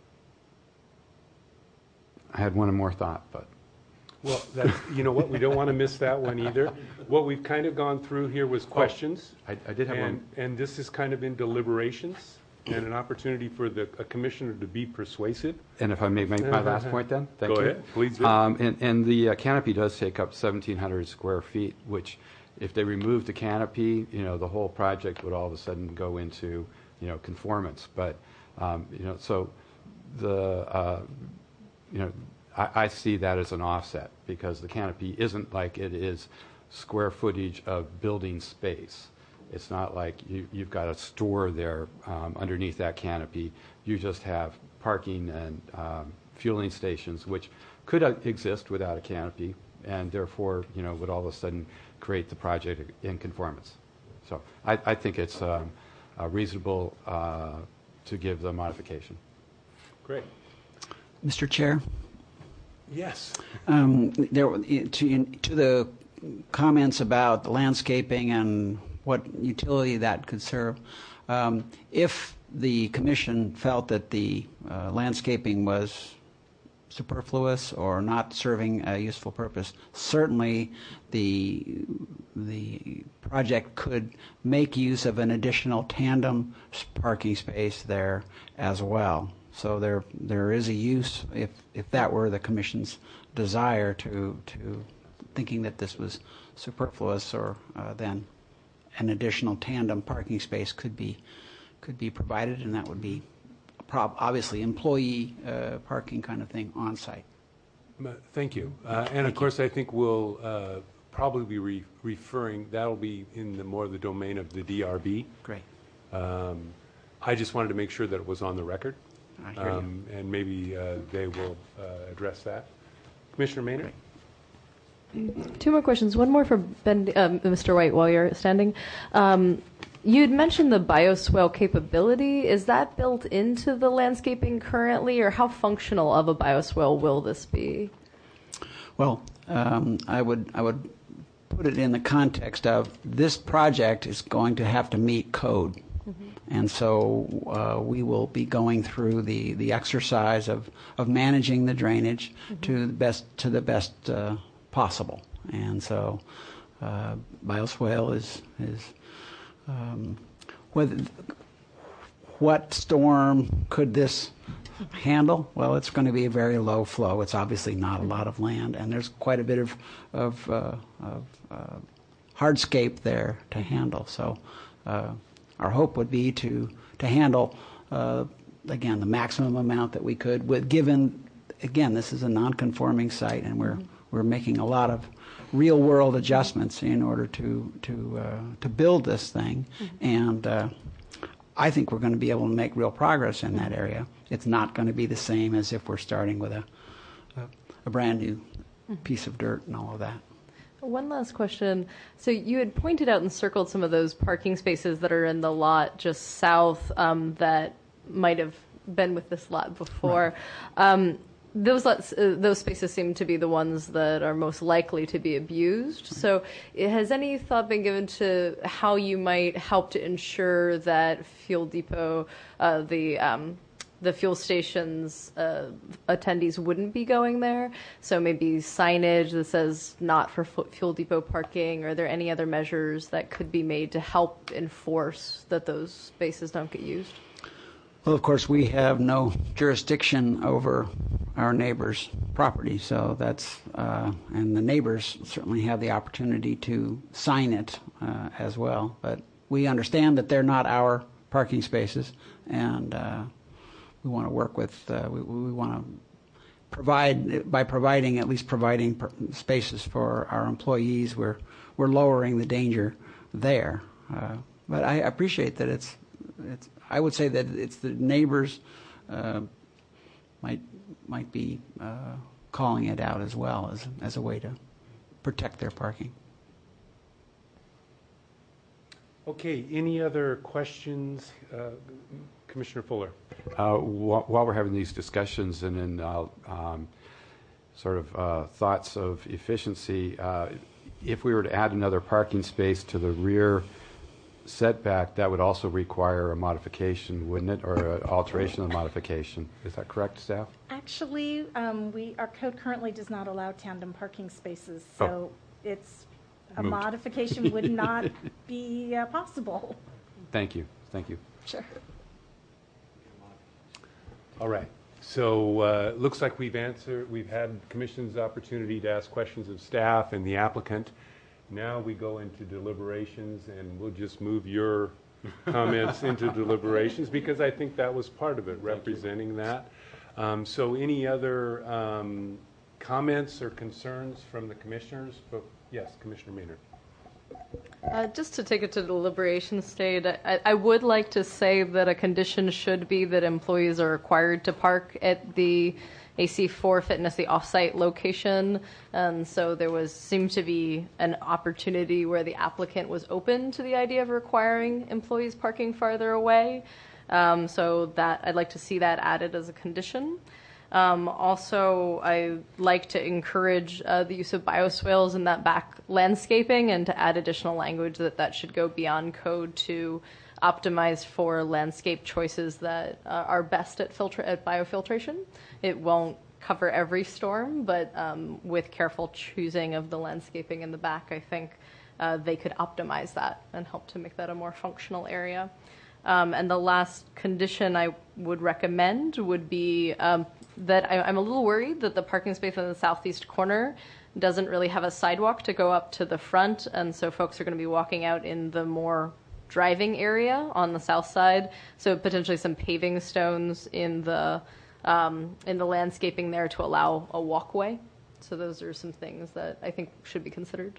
I had one more thought, but. Well, that's, you know what, we don't want to miss that one either. What we've kind of gone through here was questions. Oh, I, I did have and, one. And this is kind of in deliberations and an opportunity for the a commissioner to be persuasive. And if I may make my last point then? Thank Go you. ahead, please do. Um, and, and the uh, canopy does take up seventeen hundred square feet, which if they remove the canopy, you know, the whole project would all of a sudden go into, you know, conformance. But, um, you know, so the, uh, you know, I, I see that as an offset because the canopy isn't like it is square footage of building space. It's not like you, you've got a store there um, underneath that canopy. You just have parking and um, fueling stations, which could uh, exist without a canopy, and therefore, you know, would all of a sudden create the project in conformance. So I, I think it's um, uh, reasonable uh, to give the modification. Great. Mister Chair? Yes. Um, there, to, to the comments about the landscaping and what utility that could serve, um, if the commission felt that the uh, landscaping was superfluous or not serving a useful purpose, certainly the the project could make use of an additional tandem parking space there as well. So there there is a use, if if that were the commission's desire, to to thinking that this was superfluous, or uh, then an additional tandem parking space could be could be provided, and that would be prob obviously employee uh, parking kind of thing on site. Thank you. Uh, and of course, I think we'll uh, probably be re referring, that'll be in the more the domain of the D R B. Great. Um, I just wanted to make sure that it was on the record. I hear um, and maybe uh, they will uh, address that. Commissioner Maynard? Two more questions. One more for Ben, um, Mister White while you're standing. Um, you'd mentioned the bioswale capability. Is that built into the landscaping currently, or how functional of a bioswale will this be? Well, um, I would I would put it in the context of this project is going to have to meet code. And so uh, we will be going through the, the exercise of, of managing the drainage mm-hmm. to the best to the best uh, possible. And so uh, bioswale is is um, whether, what storm could this handle? Well, it's going to be a very low flow. It's obviously not a lot of land, and there's quite a bit of of, uh, of uh, hardscape there to handle. So. Uh, Our hope would be to to handle, uh, again, the maximum amount that we could. With given, again, this is a non-conforming site, and we're we're making a lot of real-world adjustments in order to to uh, to build this thing, mm-hmm. and uh, I think we're going to be able to make real progress in that area. It's not going to be the same as if we're starting with a a, a brand new mm-hmm. piece of dirt and all of that. One last question. So you had pointed out and circled some of those parking spaces that are in the lot just south um, that might have been with this lot before. Right. Um, those lots, uh, those spaces seem to be the ones that are most likely to be abused. Right. So has any thought been given to how you might help to ensure that Fuel Depot, uh, the um, the fuel stations uh, attendees wouldn't be going there. So maybe signage that says not for fu- fuel depot parking. Are there any other measures that could be made to help enforce that those spaces don't get used? Well, of course, we have no jurisdiction over our neighbors' property, so that's, uh, and the neighbors certainly have the opportunity to sign it uh, as well. But we understand that they're not our parking spaces, and uh, we want to work with, uh, we, we want to provide, by providing, at least providing per- spaces for our employees, we're, we're lowering the danger there. Uh, but I appreciate that it's, it's, I would say that it's the neighbors uh, might might be uh, calling it out as well as as a way to protect their parking. Okay, any other questions? Uh, Commissioner Fuller. Uh, wh- while we're having these discussions and in uh, um, sort of uh, thoughts of efficiency, uh, if we were to add another parking space to the rear setback, that would also require a modification, wouldn't it, or an alteration of the modification? Is that correct, staff? Actually, um, we, our code currently does not allow tandem parking spaces, so it's, a Moot. modification would not be uh, possible. Thank you. Thank you. Sure. All right. So uh, looks like we've answered, we've had Commission's opportunity to ask questions of staff and the applicant. Now we go into deliberations, and we'll just move your comments into deliberations, because I think that was part of it, representing that. Um, so any other um, comments or concerns from the commissioners? But yes, Commissioner Maynard. Uh, just to take it to the deliberation stage, I, I would like to say that a condition should be that employees are required to park at the A C four Fitness, the off-site location. And so there was seemed to be an opportunity where the applicant was open to the idea of requiring employees parking farther away. Um, so that I'd like to see that added as a condition. Um, also, I like to encourage uh, the use of bioswales in that back landscaping, and to add additional language that that should go beyond code to optimize for landscape choices that uh, are best at filter at biofiltration. It won't cover every storm, but um, with careful choosing of the landscaping in the back, I think uh, they could optimize that and help to make that a more functional area. Um, and the last condition I would recommend would be um, that I, I'm a little worried that the parking space in the southeast corner doesn't really have a sidewalk to go up to the front, and so folks are going to be walking out in the more driving area on the south side. So potentially some paving stones in the um, in the landscaping there to allow a walkway. So those are some things that I think should be considered.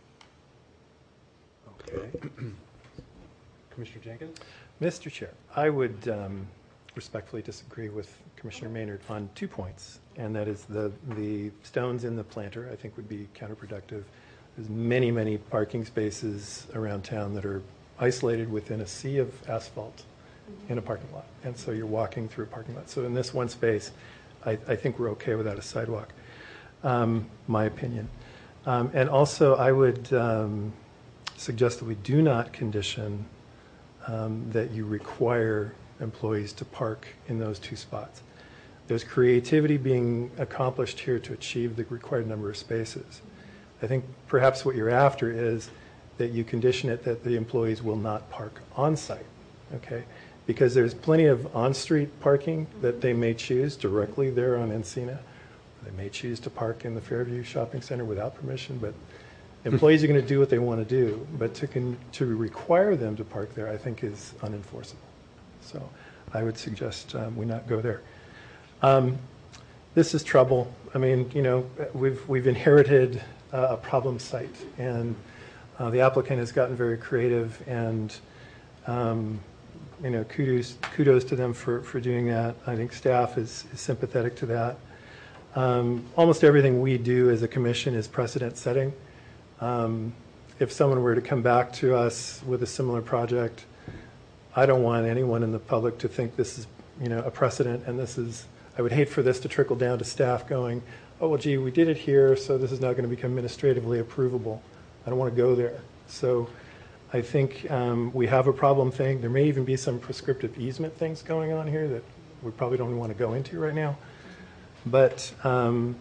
Okay. Commissioner Jenkins? Mister Chair, I would um, respectfully disagree with Commissioner Maynard on two points, and that is the, the stones in the planter, I think, would be counterproductive. There's many, many parking spaces around town that are isolated within a sea of asphalt in a parking lot, and so you're walking through a parking lot. So in this one space, I, I think we're okay without a sidewalk, um, my opinion. Um, and also, I would um, suggest that we do not condition Um, that you require employees to park in those two spots. There's creativity being accomplished here to achieve the required number of spaces. I think perhaps what you're after is that you condition it that the employees will not park on-site, okay? Because there's plenty of on-street parking that they may choose directly there on Encina. They may choose to park in the Fairview Shopping Center without permission, but employees are going to do what they want to do, but to con- to require them to park there, I think, is unenforceable. So I would suggest um, we not go there. Um, this is trouble. I mean, you know, we've we've inherited uh, a problem site, and uh, the applicant has gotten very creative, and um, you know, kudos kudos to them for for doing that. I think staff is, is sympathetic to that. Um, almost everything we do as a commission is precedent setting. Um, if someone were to come back to us with a similar project, I don't want anyone in the public to think this is, you know, a precedent, and this is, I would hate for this to trickle down to staff going, oh, well, gee, we did it here, so this is now going to become administratively approvable. I don't want to go there. So I think um, we have a problem thing. There may even be some prescriptive easement things going on here that we probably don't want to go into right now. But um,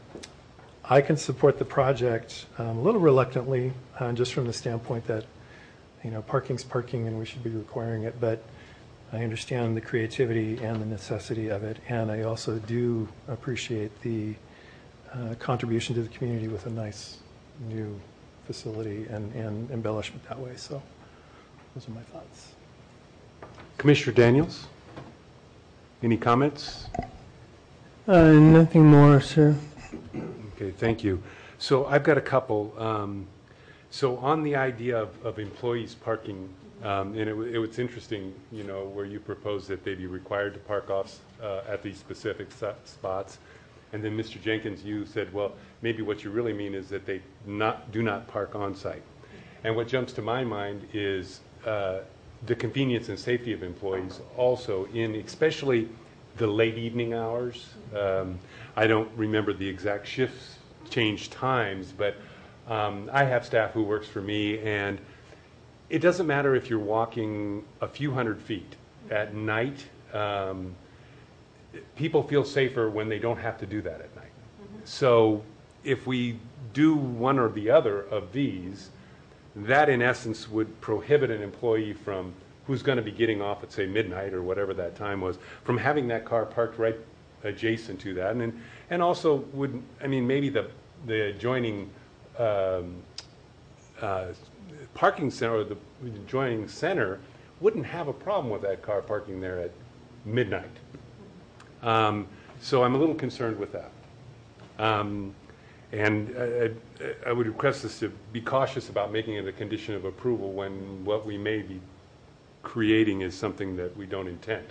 I can support the project um, a little reluctantly, uh, just from the standpoint that, you know, parking's parking and we should be requiring it, but I understand the creativity and the necessity of it, and I also do appreciate the uh, contribution to the community with a nice new facility and, and embellishment that way. So those are my thoughts. Commissioner Daniels, any comments? Uh, nothing more, sir. Okay, thank you. So I've got a couple. Um, so on the idea of, of employees parking, um, and it, it was interesting, you know, where you proposed that they be required to park off uh, at these specific spots. And then Mister Jenkins, you said, well, maybe what you really mean is that they not do not park on site. And what jumps to my mind is uh, the convenience and safety of employees also in especially the late evening hours. Um, I don't remember the exact shifts change times, but um, I have staff who works for me, and it doesn't matter if you're walking a few hundred feet at night. Um, people feel safer when they don't have to do that at night. Mm-hmm. So if we do one or the other of these, that in essence would prohibit an employee from who's going to be getting off at, say, midnight or whatever that time was, from having that car parked right adjacent to that. And and also would, I mean, maybe the, the adjoining um, uh, parking center or the adjoining center wouldn't have a problem with that car parking there at midnight. Um, so I'm a little concerned with that. Um, and I, I would request us to be cautious about making it a condition of approval when what we may be creating is something that we don't intend.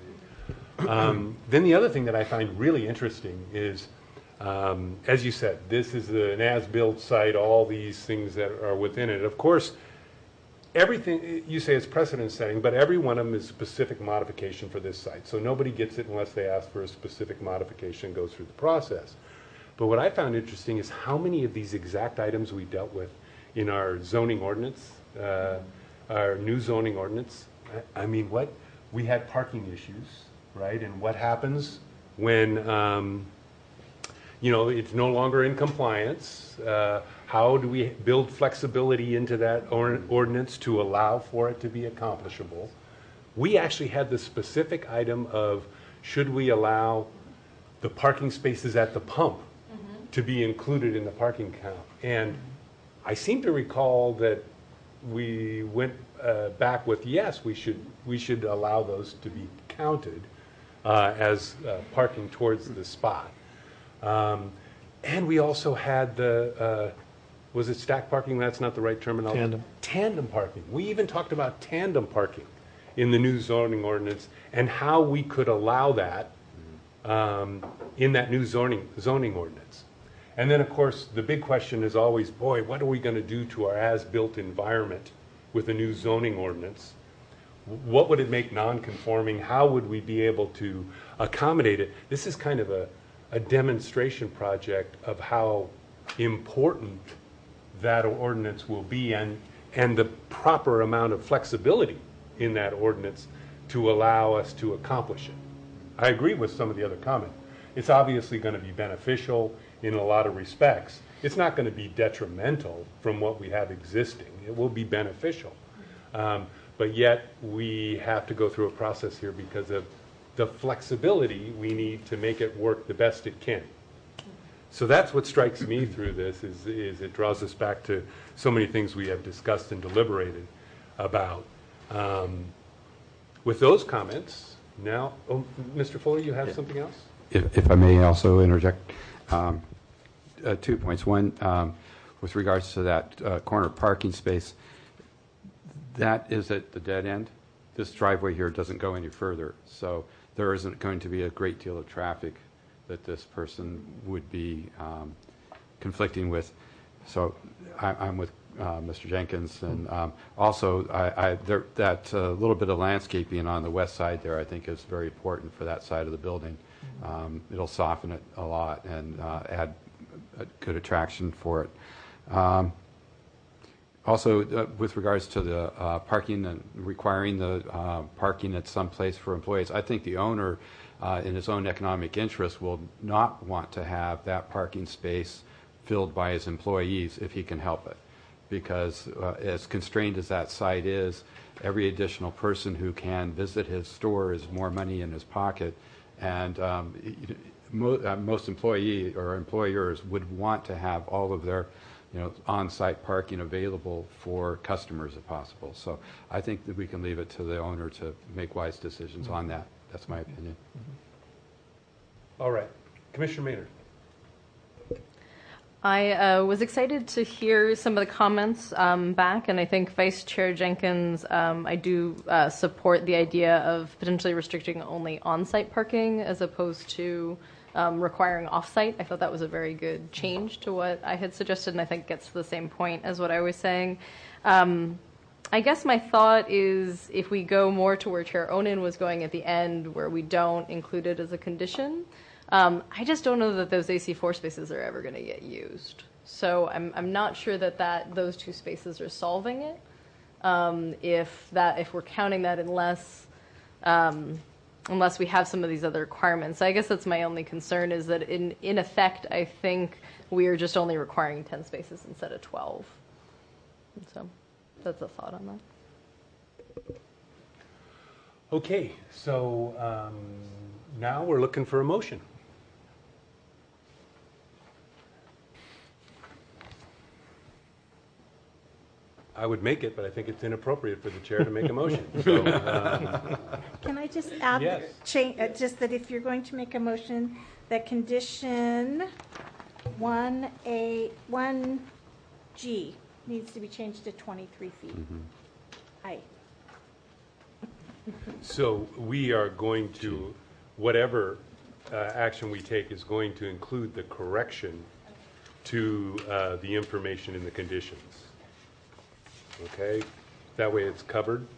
Um, then the other thing that I find really interesting is, um, as you said, this is an as-built site, all these things that are within it. Of course, everything, you say it's precedent setting, but every one of them is specific modification for this site. So nobody gets it unless they ask for a specific modification and go through the process. But what I found interesting is how many of these exact items we dealt with in our zoning ordinance, uh, our new zoning ordinance. I, I mean, what, we had parking issues, right? And what happens when, um, you know, it's no longer in compliance? Uh, how do we build flexibility into that or ordinance to allow for it to be accomplishable? We actually had the specific item of, should we allow the parking spaces at the pump mm-hmm. to be included in the parking count? And I seem to recall that we went uh, back with, yes, we should we should allow those to be counted uh, as uh, parking towards the spot. Um, and we also had the, uh, was it stack parking? That's not the right terminology. Tandem. Tandem parking. We even talked about tandem parking in the new zoning ordinance and how we could allow that um, in that new zoning zoning ordinance. And then, of course, the big question is always, boy, what are we going to do to our as-built environment with a new zoning ordinance? What would it make non-conforming? How would we be able to accommodate it? This is kind of a, a demonstration project of how important that ordinance will be and, and the proper amount of flexibility in that ordinance to allow us to accomplish it. I agree with some of the other comments. It's obviously going to be beneficial in a lot of respects. It's not going to be detrimental from what we have existing. It will be beneficial. Um, but yet we have to go through a process here because of the flexibility we need to make it work the best it can. So that's what strikes me through this is, is it draws us back to so many things we have discussed and deliberated about. Um, with those comments, now, oh, Mister Fuller, you have something else? If, if I may also interject, um, uh, two points. One, um, with regards to that uh, corner parking space, that is at the dead end. This driveway here doesn't go any further, so there isn't going to be a great deal of traffic that this person would be um, conflicting with. So I, I'm with uh, Mister Jenkins, and um, also I, I, there, that uh, little bit of landscaping on the west side there I think is very important for that side of the building. Um, it'll soften it a lot and uh, add a good attraction for it. Um, also, uh, with regards to the uh, parking and requiring the uh, parking at some place for employees, I think the owner uh, in his own economic interest, will not want to have that parking space filled by his employees if he can help it. Because uh, as constrained as that site is, every additional person who can visit his store is more money in his pocket. And um, mo- uh, most employee or employers would want to have all of their you know, on-site parking available for customers if possible. So I think that we can leave it to the owner to make wise decisions on that. That's my opinion. All right. Commissioner Maynard. I uh, was excited to hear some of the comments um, back, and I think Vice Chair Jenkins, um, I do uh, support the idea of potentially restricting only on-site parking as opposed to um, requiring off-site. I thought that was a very good change to what I had suggested, and I think gets to the same point as what I was saying. Um, I guess my thought is if we go more to where Chair Onen was going at the end, where we don't include it as a condition, Um, I just don't know that those A C four spaces are ever going to get used. So I'm I'm not sure that, that those two spaces are solving it. Um, if that if we're counting that unless um, unless we have some of these other requirements. So I guess that's my only concern is that in in effect I think we are just only requiring ten spaces instead of twelve. And so that's a thought on that. Okay, so um, now we're looking for a motion. I would make it, but I think it's inappropriate for the chair to make a motion. So, um, Can I just add, Yes. change, uh, just that if you're going to make a motion, that condition one A, one G needs to be changed to twenty-three feet. Aye. so we are going to, whatever uh, action we take is going to include the correction to uh, the information in the conditions. Okay? That way it's covered.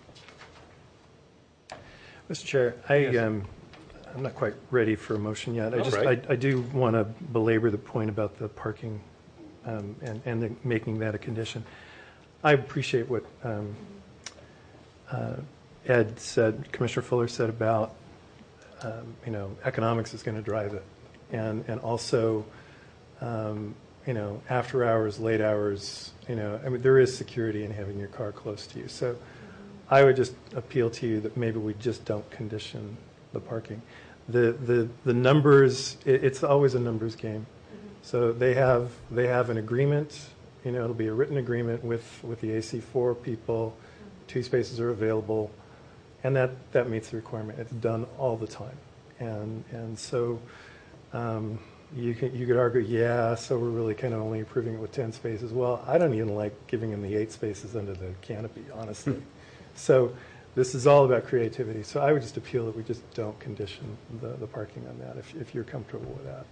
Mister Chair, I, Yes. um, I'm not quite ready for a motion yet. I All just, I, right. I do want to belabor the point about the parking um, and, and the, making that a condition. I appreciate what um, uh, Ed said, Commissioner Fuller said about, um, you know, economics is going to drive it. And, and also, um, you know, after hours, late hours, you know, I mean, there is security in having your car close to you. So I would just appeal to you that maybe we just don't condition the parking. The the the numbers, it, it's always a numbers game. So they have they have an agreement, you know, it'll be a written agreement with, with the A C four people, two spaces are available, and that, that meets the requirement. It's done all the time. And and so um, you can you could argue, yeah, so we're really kind of only approving it with ten spaces. Well, I don't even like giving them the eight spaces under the canopy, honestly. So this is all about creativity. So I would just appeal that we just don't condition the, the parking on that if, if you're comfortable with that.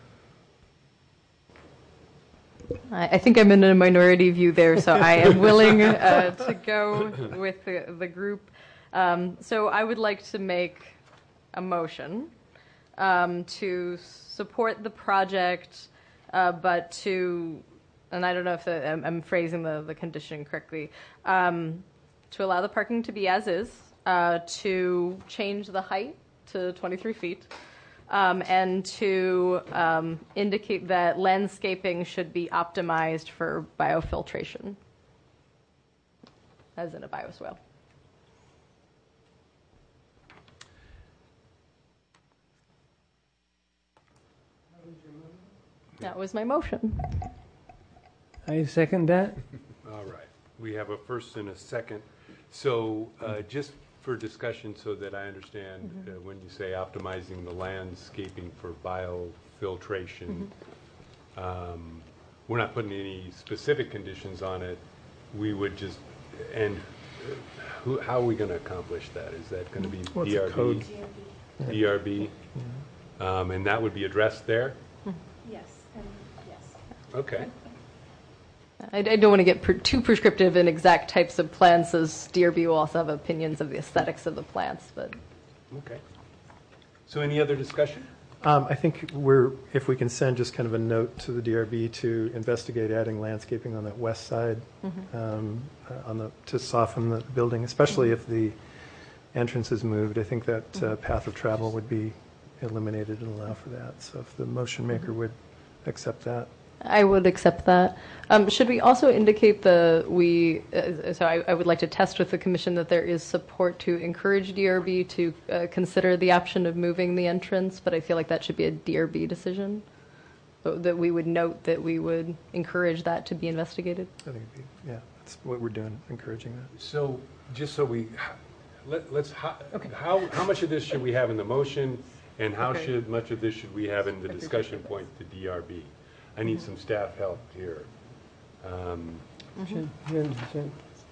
I I think I'm in a minority view there, so I am willing uh, to go with the, the group. Um, so I would like to make a motion um, to support the project, uh, but to, and I don't know if the, I'm, I'm phrasing the, the condition correctly, um, to allow the parking to be as is, uh, to change the height to twenty-three feet, um, and to um, indicate that landscaping should be optimized for biofiltration, as in a bioswale. That was my motion. I second that. All right. We have a first and a second. So uh, just for discussion so that I understand, uh, when you say optimizing the landscaping for biofiltration, um, we're not putting any specific conditions on it. We would just, and uh, who, how are we going to accomplish that? Is that going to be What's D the R B? code? D R B? Um, and that would be addressed there? Yes, and yes. Okay. I, I don't want to get per, too prescriptive in exact types of plants, as D R B will also have opinions of the aesthetics of the plants. But Okay. So any other discussion? Um, I think we're, if we can send just kind of a note to the D R B to investigate adding landscaping on that west side, Mhm. um, uh, on the, to soften the building, especially if the entrance is moved. I think that uh, path of travel would be eliminated and allow for that. So if the motion maker would accept that. I would accept that. Um, should we also indicate the, we, uh, so I, I would like to test with the commission that there is support to encourage D R B to uh, consider the option of moving the entrance, but I feel like that should be a D R B decision. But that we would note that we would encourage that to be investigated. I think it'd be, yeah, that's what we're doing, encouraging that. So, just so we, let, let's, how, how, how much of this should we have in the motion, and how Okay. should, much of this should we have in the discussion point to D R B? I need some staff help here. Um, Should- should- should-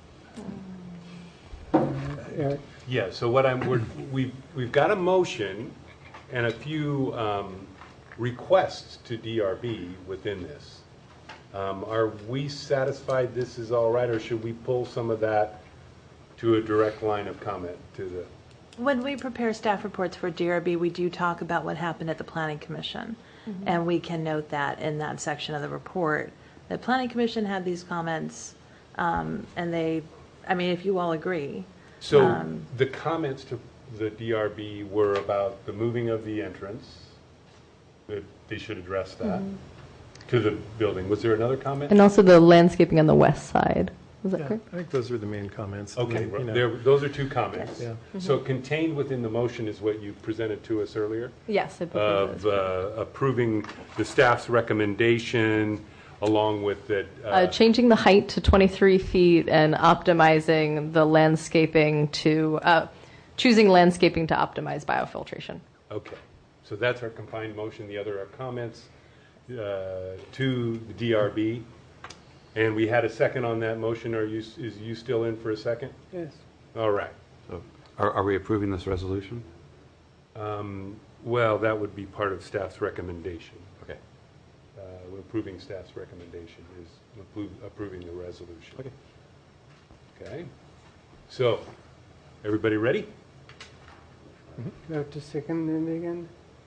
Uh, Eric? Yeah, so what I'm, we're, we've, we've got a motion and a few um, requests to D R B within this. Um, Are we satisfied this is all right, or should we pull some of that to a direct line of comment to the? When we prepare staff reports for D R B, we do talk about what happened at the Planning Commission. Mhm. And we can note that in that section of the report. The Planning Commission had these comments, um, and they, I mean, if you all agree. So um, the comments to the D R B were about the moving of the entrance, that they should address that, Mhm. to the building. Was there another comment? And also the landscaping on the west side. Is that Yeah, correct? I think those are the main comments. And Okay, then, you know, there, those are two comments. Yeah. So contained within the motion is what you presented to us earlier? Yes, I believe Of that uh, approving the staff's recommendation along with that. Uh, changing the height to twenty-three feet and optimizing the landscaping to, uh, choosing landscaping to optimize biofiltration. Okay, so that's our combined motion. The other are comments uh, to the D R B. And we had a second on that motion. Are you, is you still in for a second? Yes. All right. So are, are we approving this resolution? Um, Well, that would be part of staff's recommendation. Okay. Uh, Approving staff's recommendation is appro- approving the resolution. Okay. Okay. So, everybody ready? Do you have to second it again?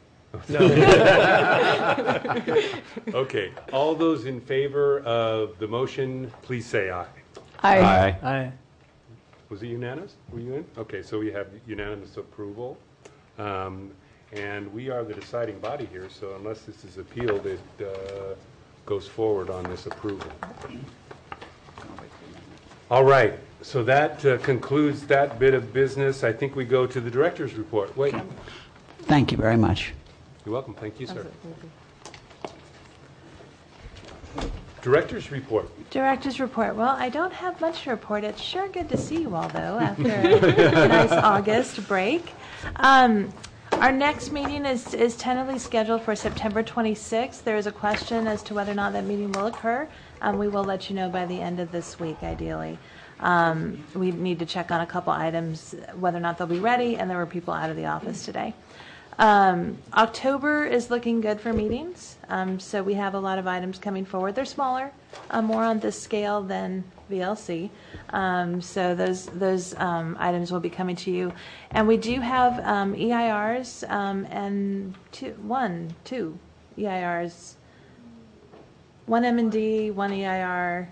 Okay, all those in favor of the motion, please say aye. Aye. Aye. Aye. Was it unanimous? Were you in? Okay, so we have unanimous approval. Um, And we are the deciding body here, so unless this is appealed, it uh, goes forward on this approval. All right, so that uh, concludes that bit of business. I think we go to the director's report. Wait, Thank you very much. you're welcome. Thank you, sir. Director's report. Director's report. Well, I don't have much to report. It's sure good to see you all, though, after a nice August break. Um, Our next meeting is, is tentatively scheduled for September twenty-sixth. There is a question as to whether or not that meeting will occur. Um, we will let you know by the end of this week, ideally. Um, we need to check on a couple items, whether or not they'll be ready, and there were people out of the office today. Um, October is looking good for meetings, um, so we have a lot of items coming forward. They're smaller, uh, more on this scale than V L C, um, so those those um, items will be coming to you. And we do have um, E I Rs um, and two, one, two E I Rs, one M and D, one E I R.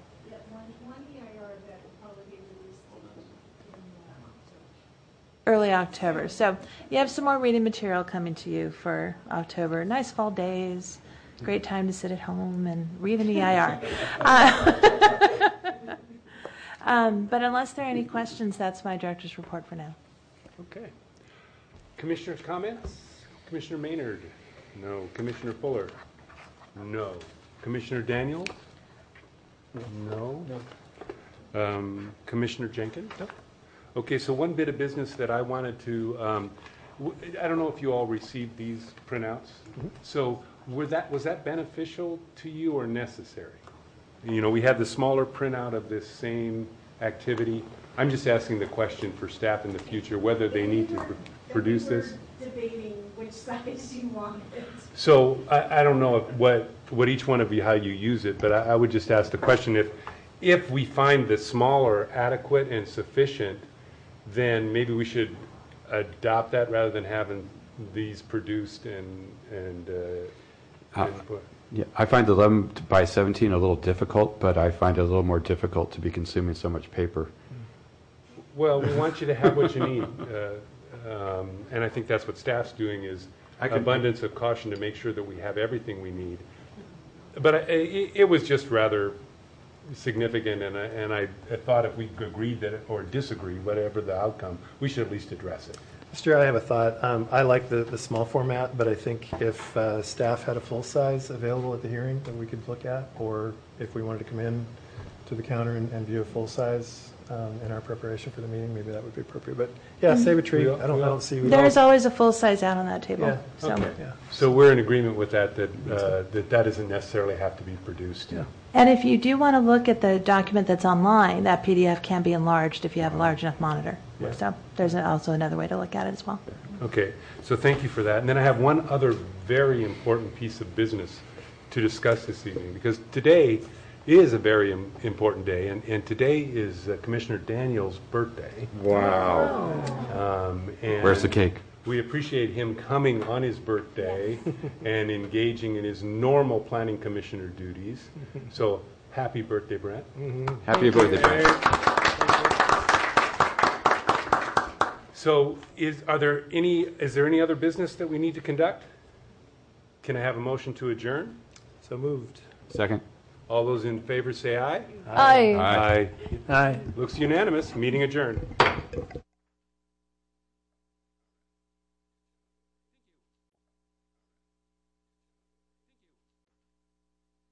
Early October. So you have some more reading material coming to you for October. Nice fall days, great time to sit at home and read an E I R. Uh, um, but unless there are any questions, that's my director's report for now. Okay. Commissioners' comments? Commissioner Maynard? No. Commissioner Fuller? No. Commissioner Daniels? No. Um, Commissioner Jenkins? No. Okay, so one bit of business that I wanted to, um, w- I don't know if you all received these printouts. So were that, was that beneficial to you or necessary? You know, we had the smaller printout of this same activity. I'm just asking the question for staff in the future, whether they need to pr- produce this. Debating which size you wanted. So I, I don't know if what, what each one of you, how you use it, but I, I would just ask the question, if, if we find the smaller adequate and sufficient, then maybe we should adopt that rather than having these produced and, and, uh, Uh, and put. Yeah, I find the eleven by seventeen a little difficult, but I find it a little more difficult to be consuming so much paper. Well, we want you to have what you need, uh, um, and I think that's what staff's doing, is abundance of caution to make sure that we have everything we need. But I, it, it was just rather significant, and I, and I, I thought if we agreed that, or disagree, whatever the outcome, we should at least address it. Mister Chair, I have a thought. Um, I like the, the small format, but I think if uh, staff had a full size available at the hearing that we could look at, or if we wanted to come in to the counter and, and view a full size um, in our preparation for the meeting, maybe that would be appropriate. But yeah, save a tree. I don't, I don't see. There's always a full size out on that table. Yeah. So. Okay. Yeah. So we're in agreement with that, that uh, that, that doesn't necessarily have to be produced. Yeah. And if you do want to look at the document that's online, that P D F can be enlarged if you have a large enough monitor. Yeah. So there's also another way to look at it as well. Okay, so thank you for that. And then I have one other very important piece of business to discuss this evening, because today is a very im- important day, and, and today is uh, Commissioner Daniels' birthday. Wow. Um, and Where's the cake? We appreciate him coming on his birthday and engaging in his normal planning commissioner duties. So happy birthday, Brent. Mm-hmm. Happy birthday, Brent. So is, are there any, is there any other business that we need to conduct? Can I have a motion to adjourn? So moved. Second. All those in favor say aye. Aye. Aye. Aye. Looks unanimous. Meeting adjourned.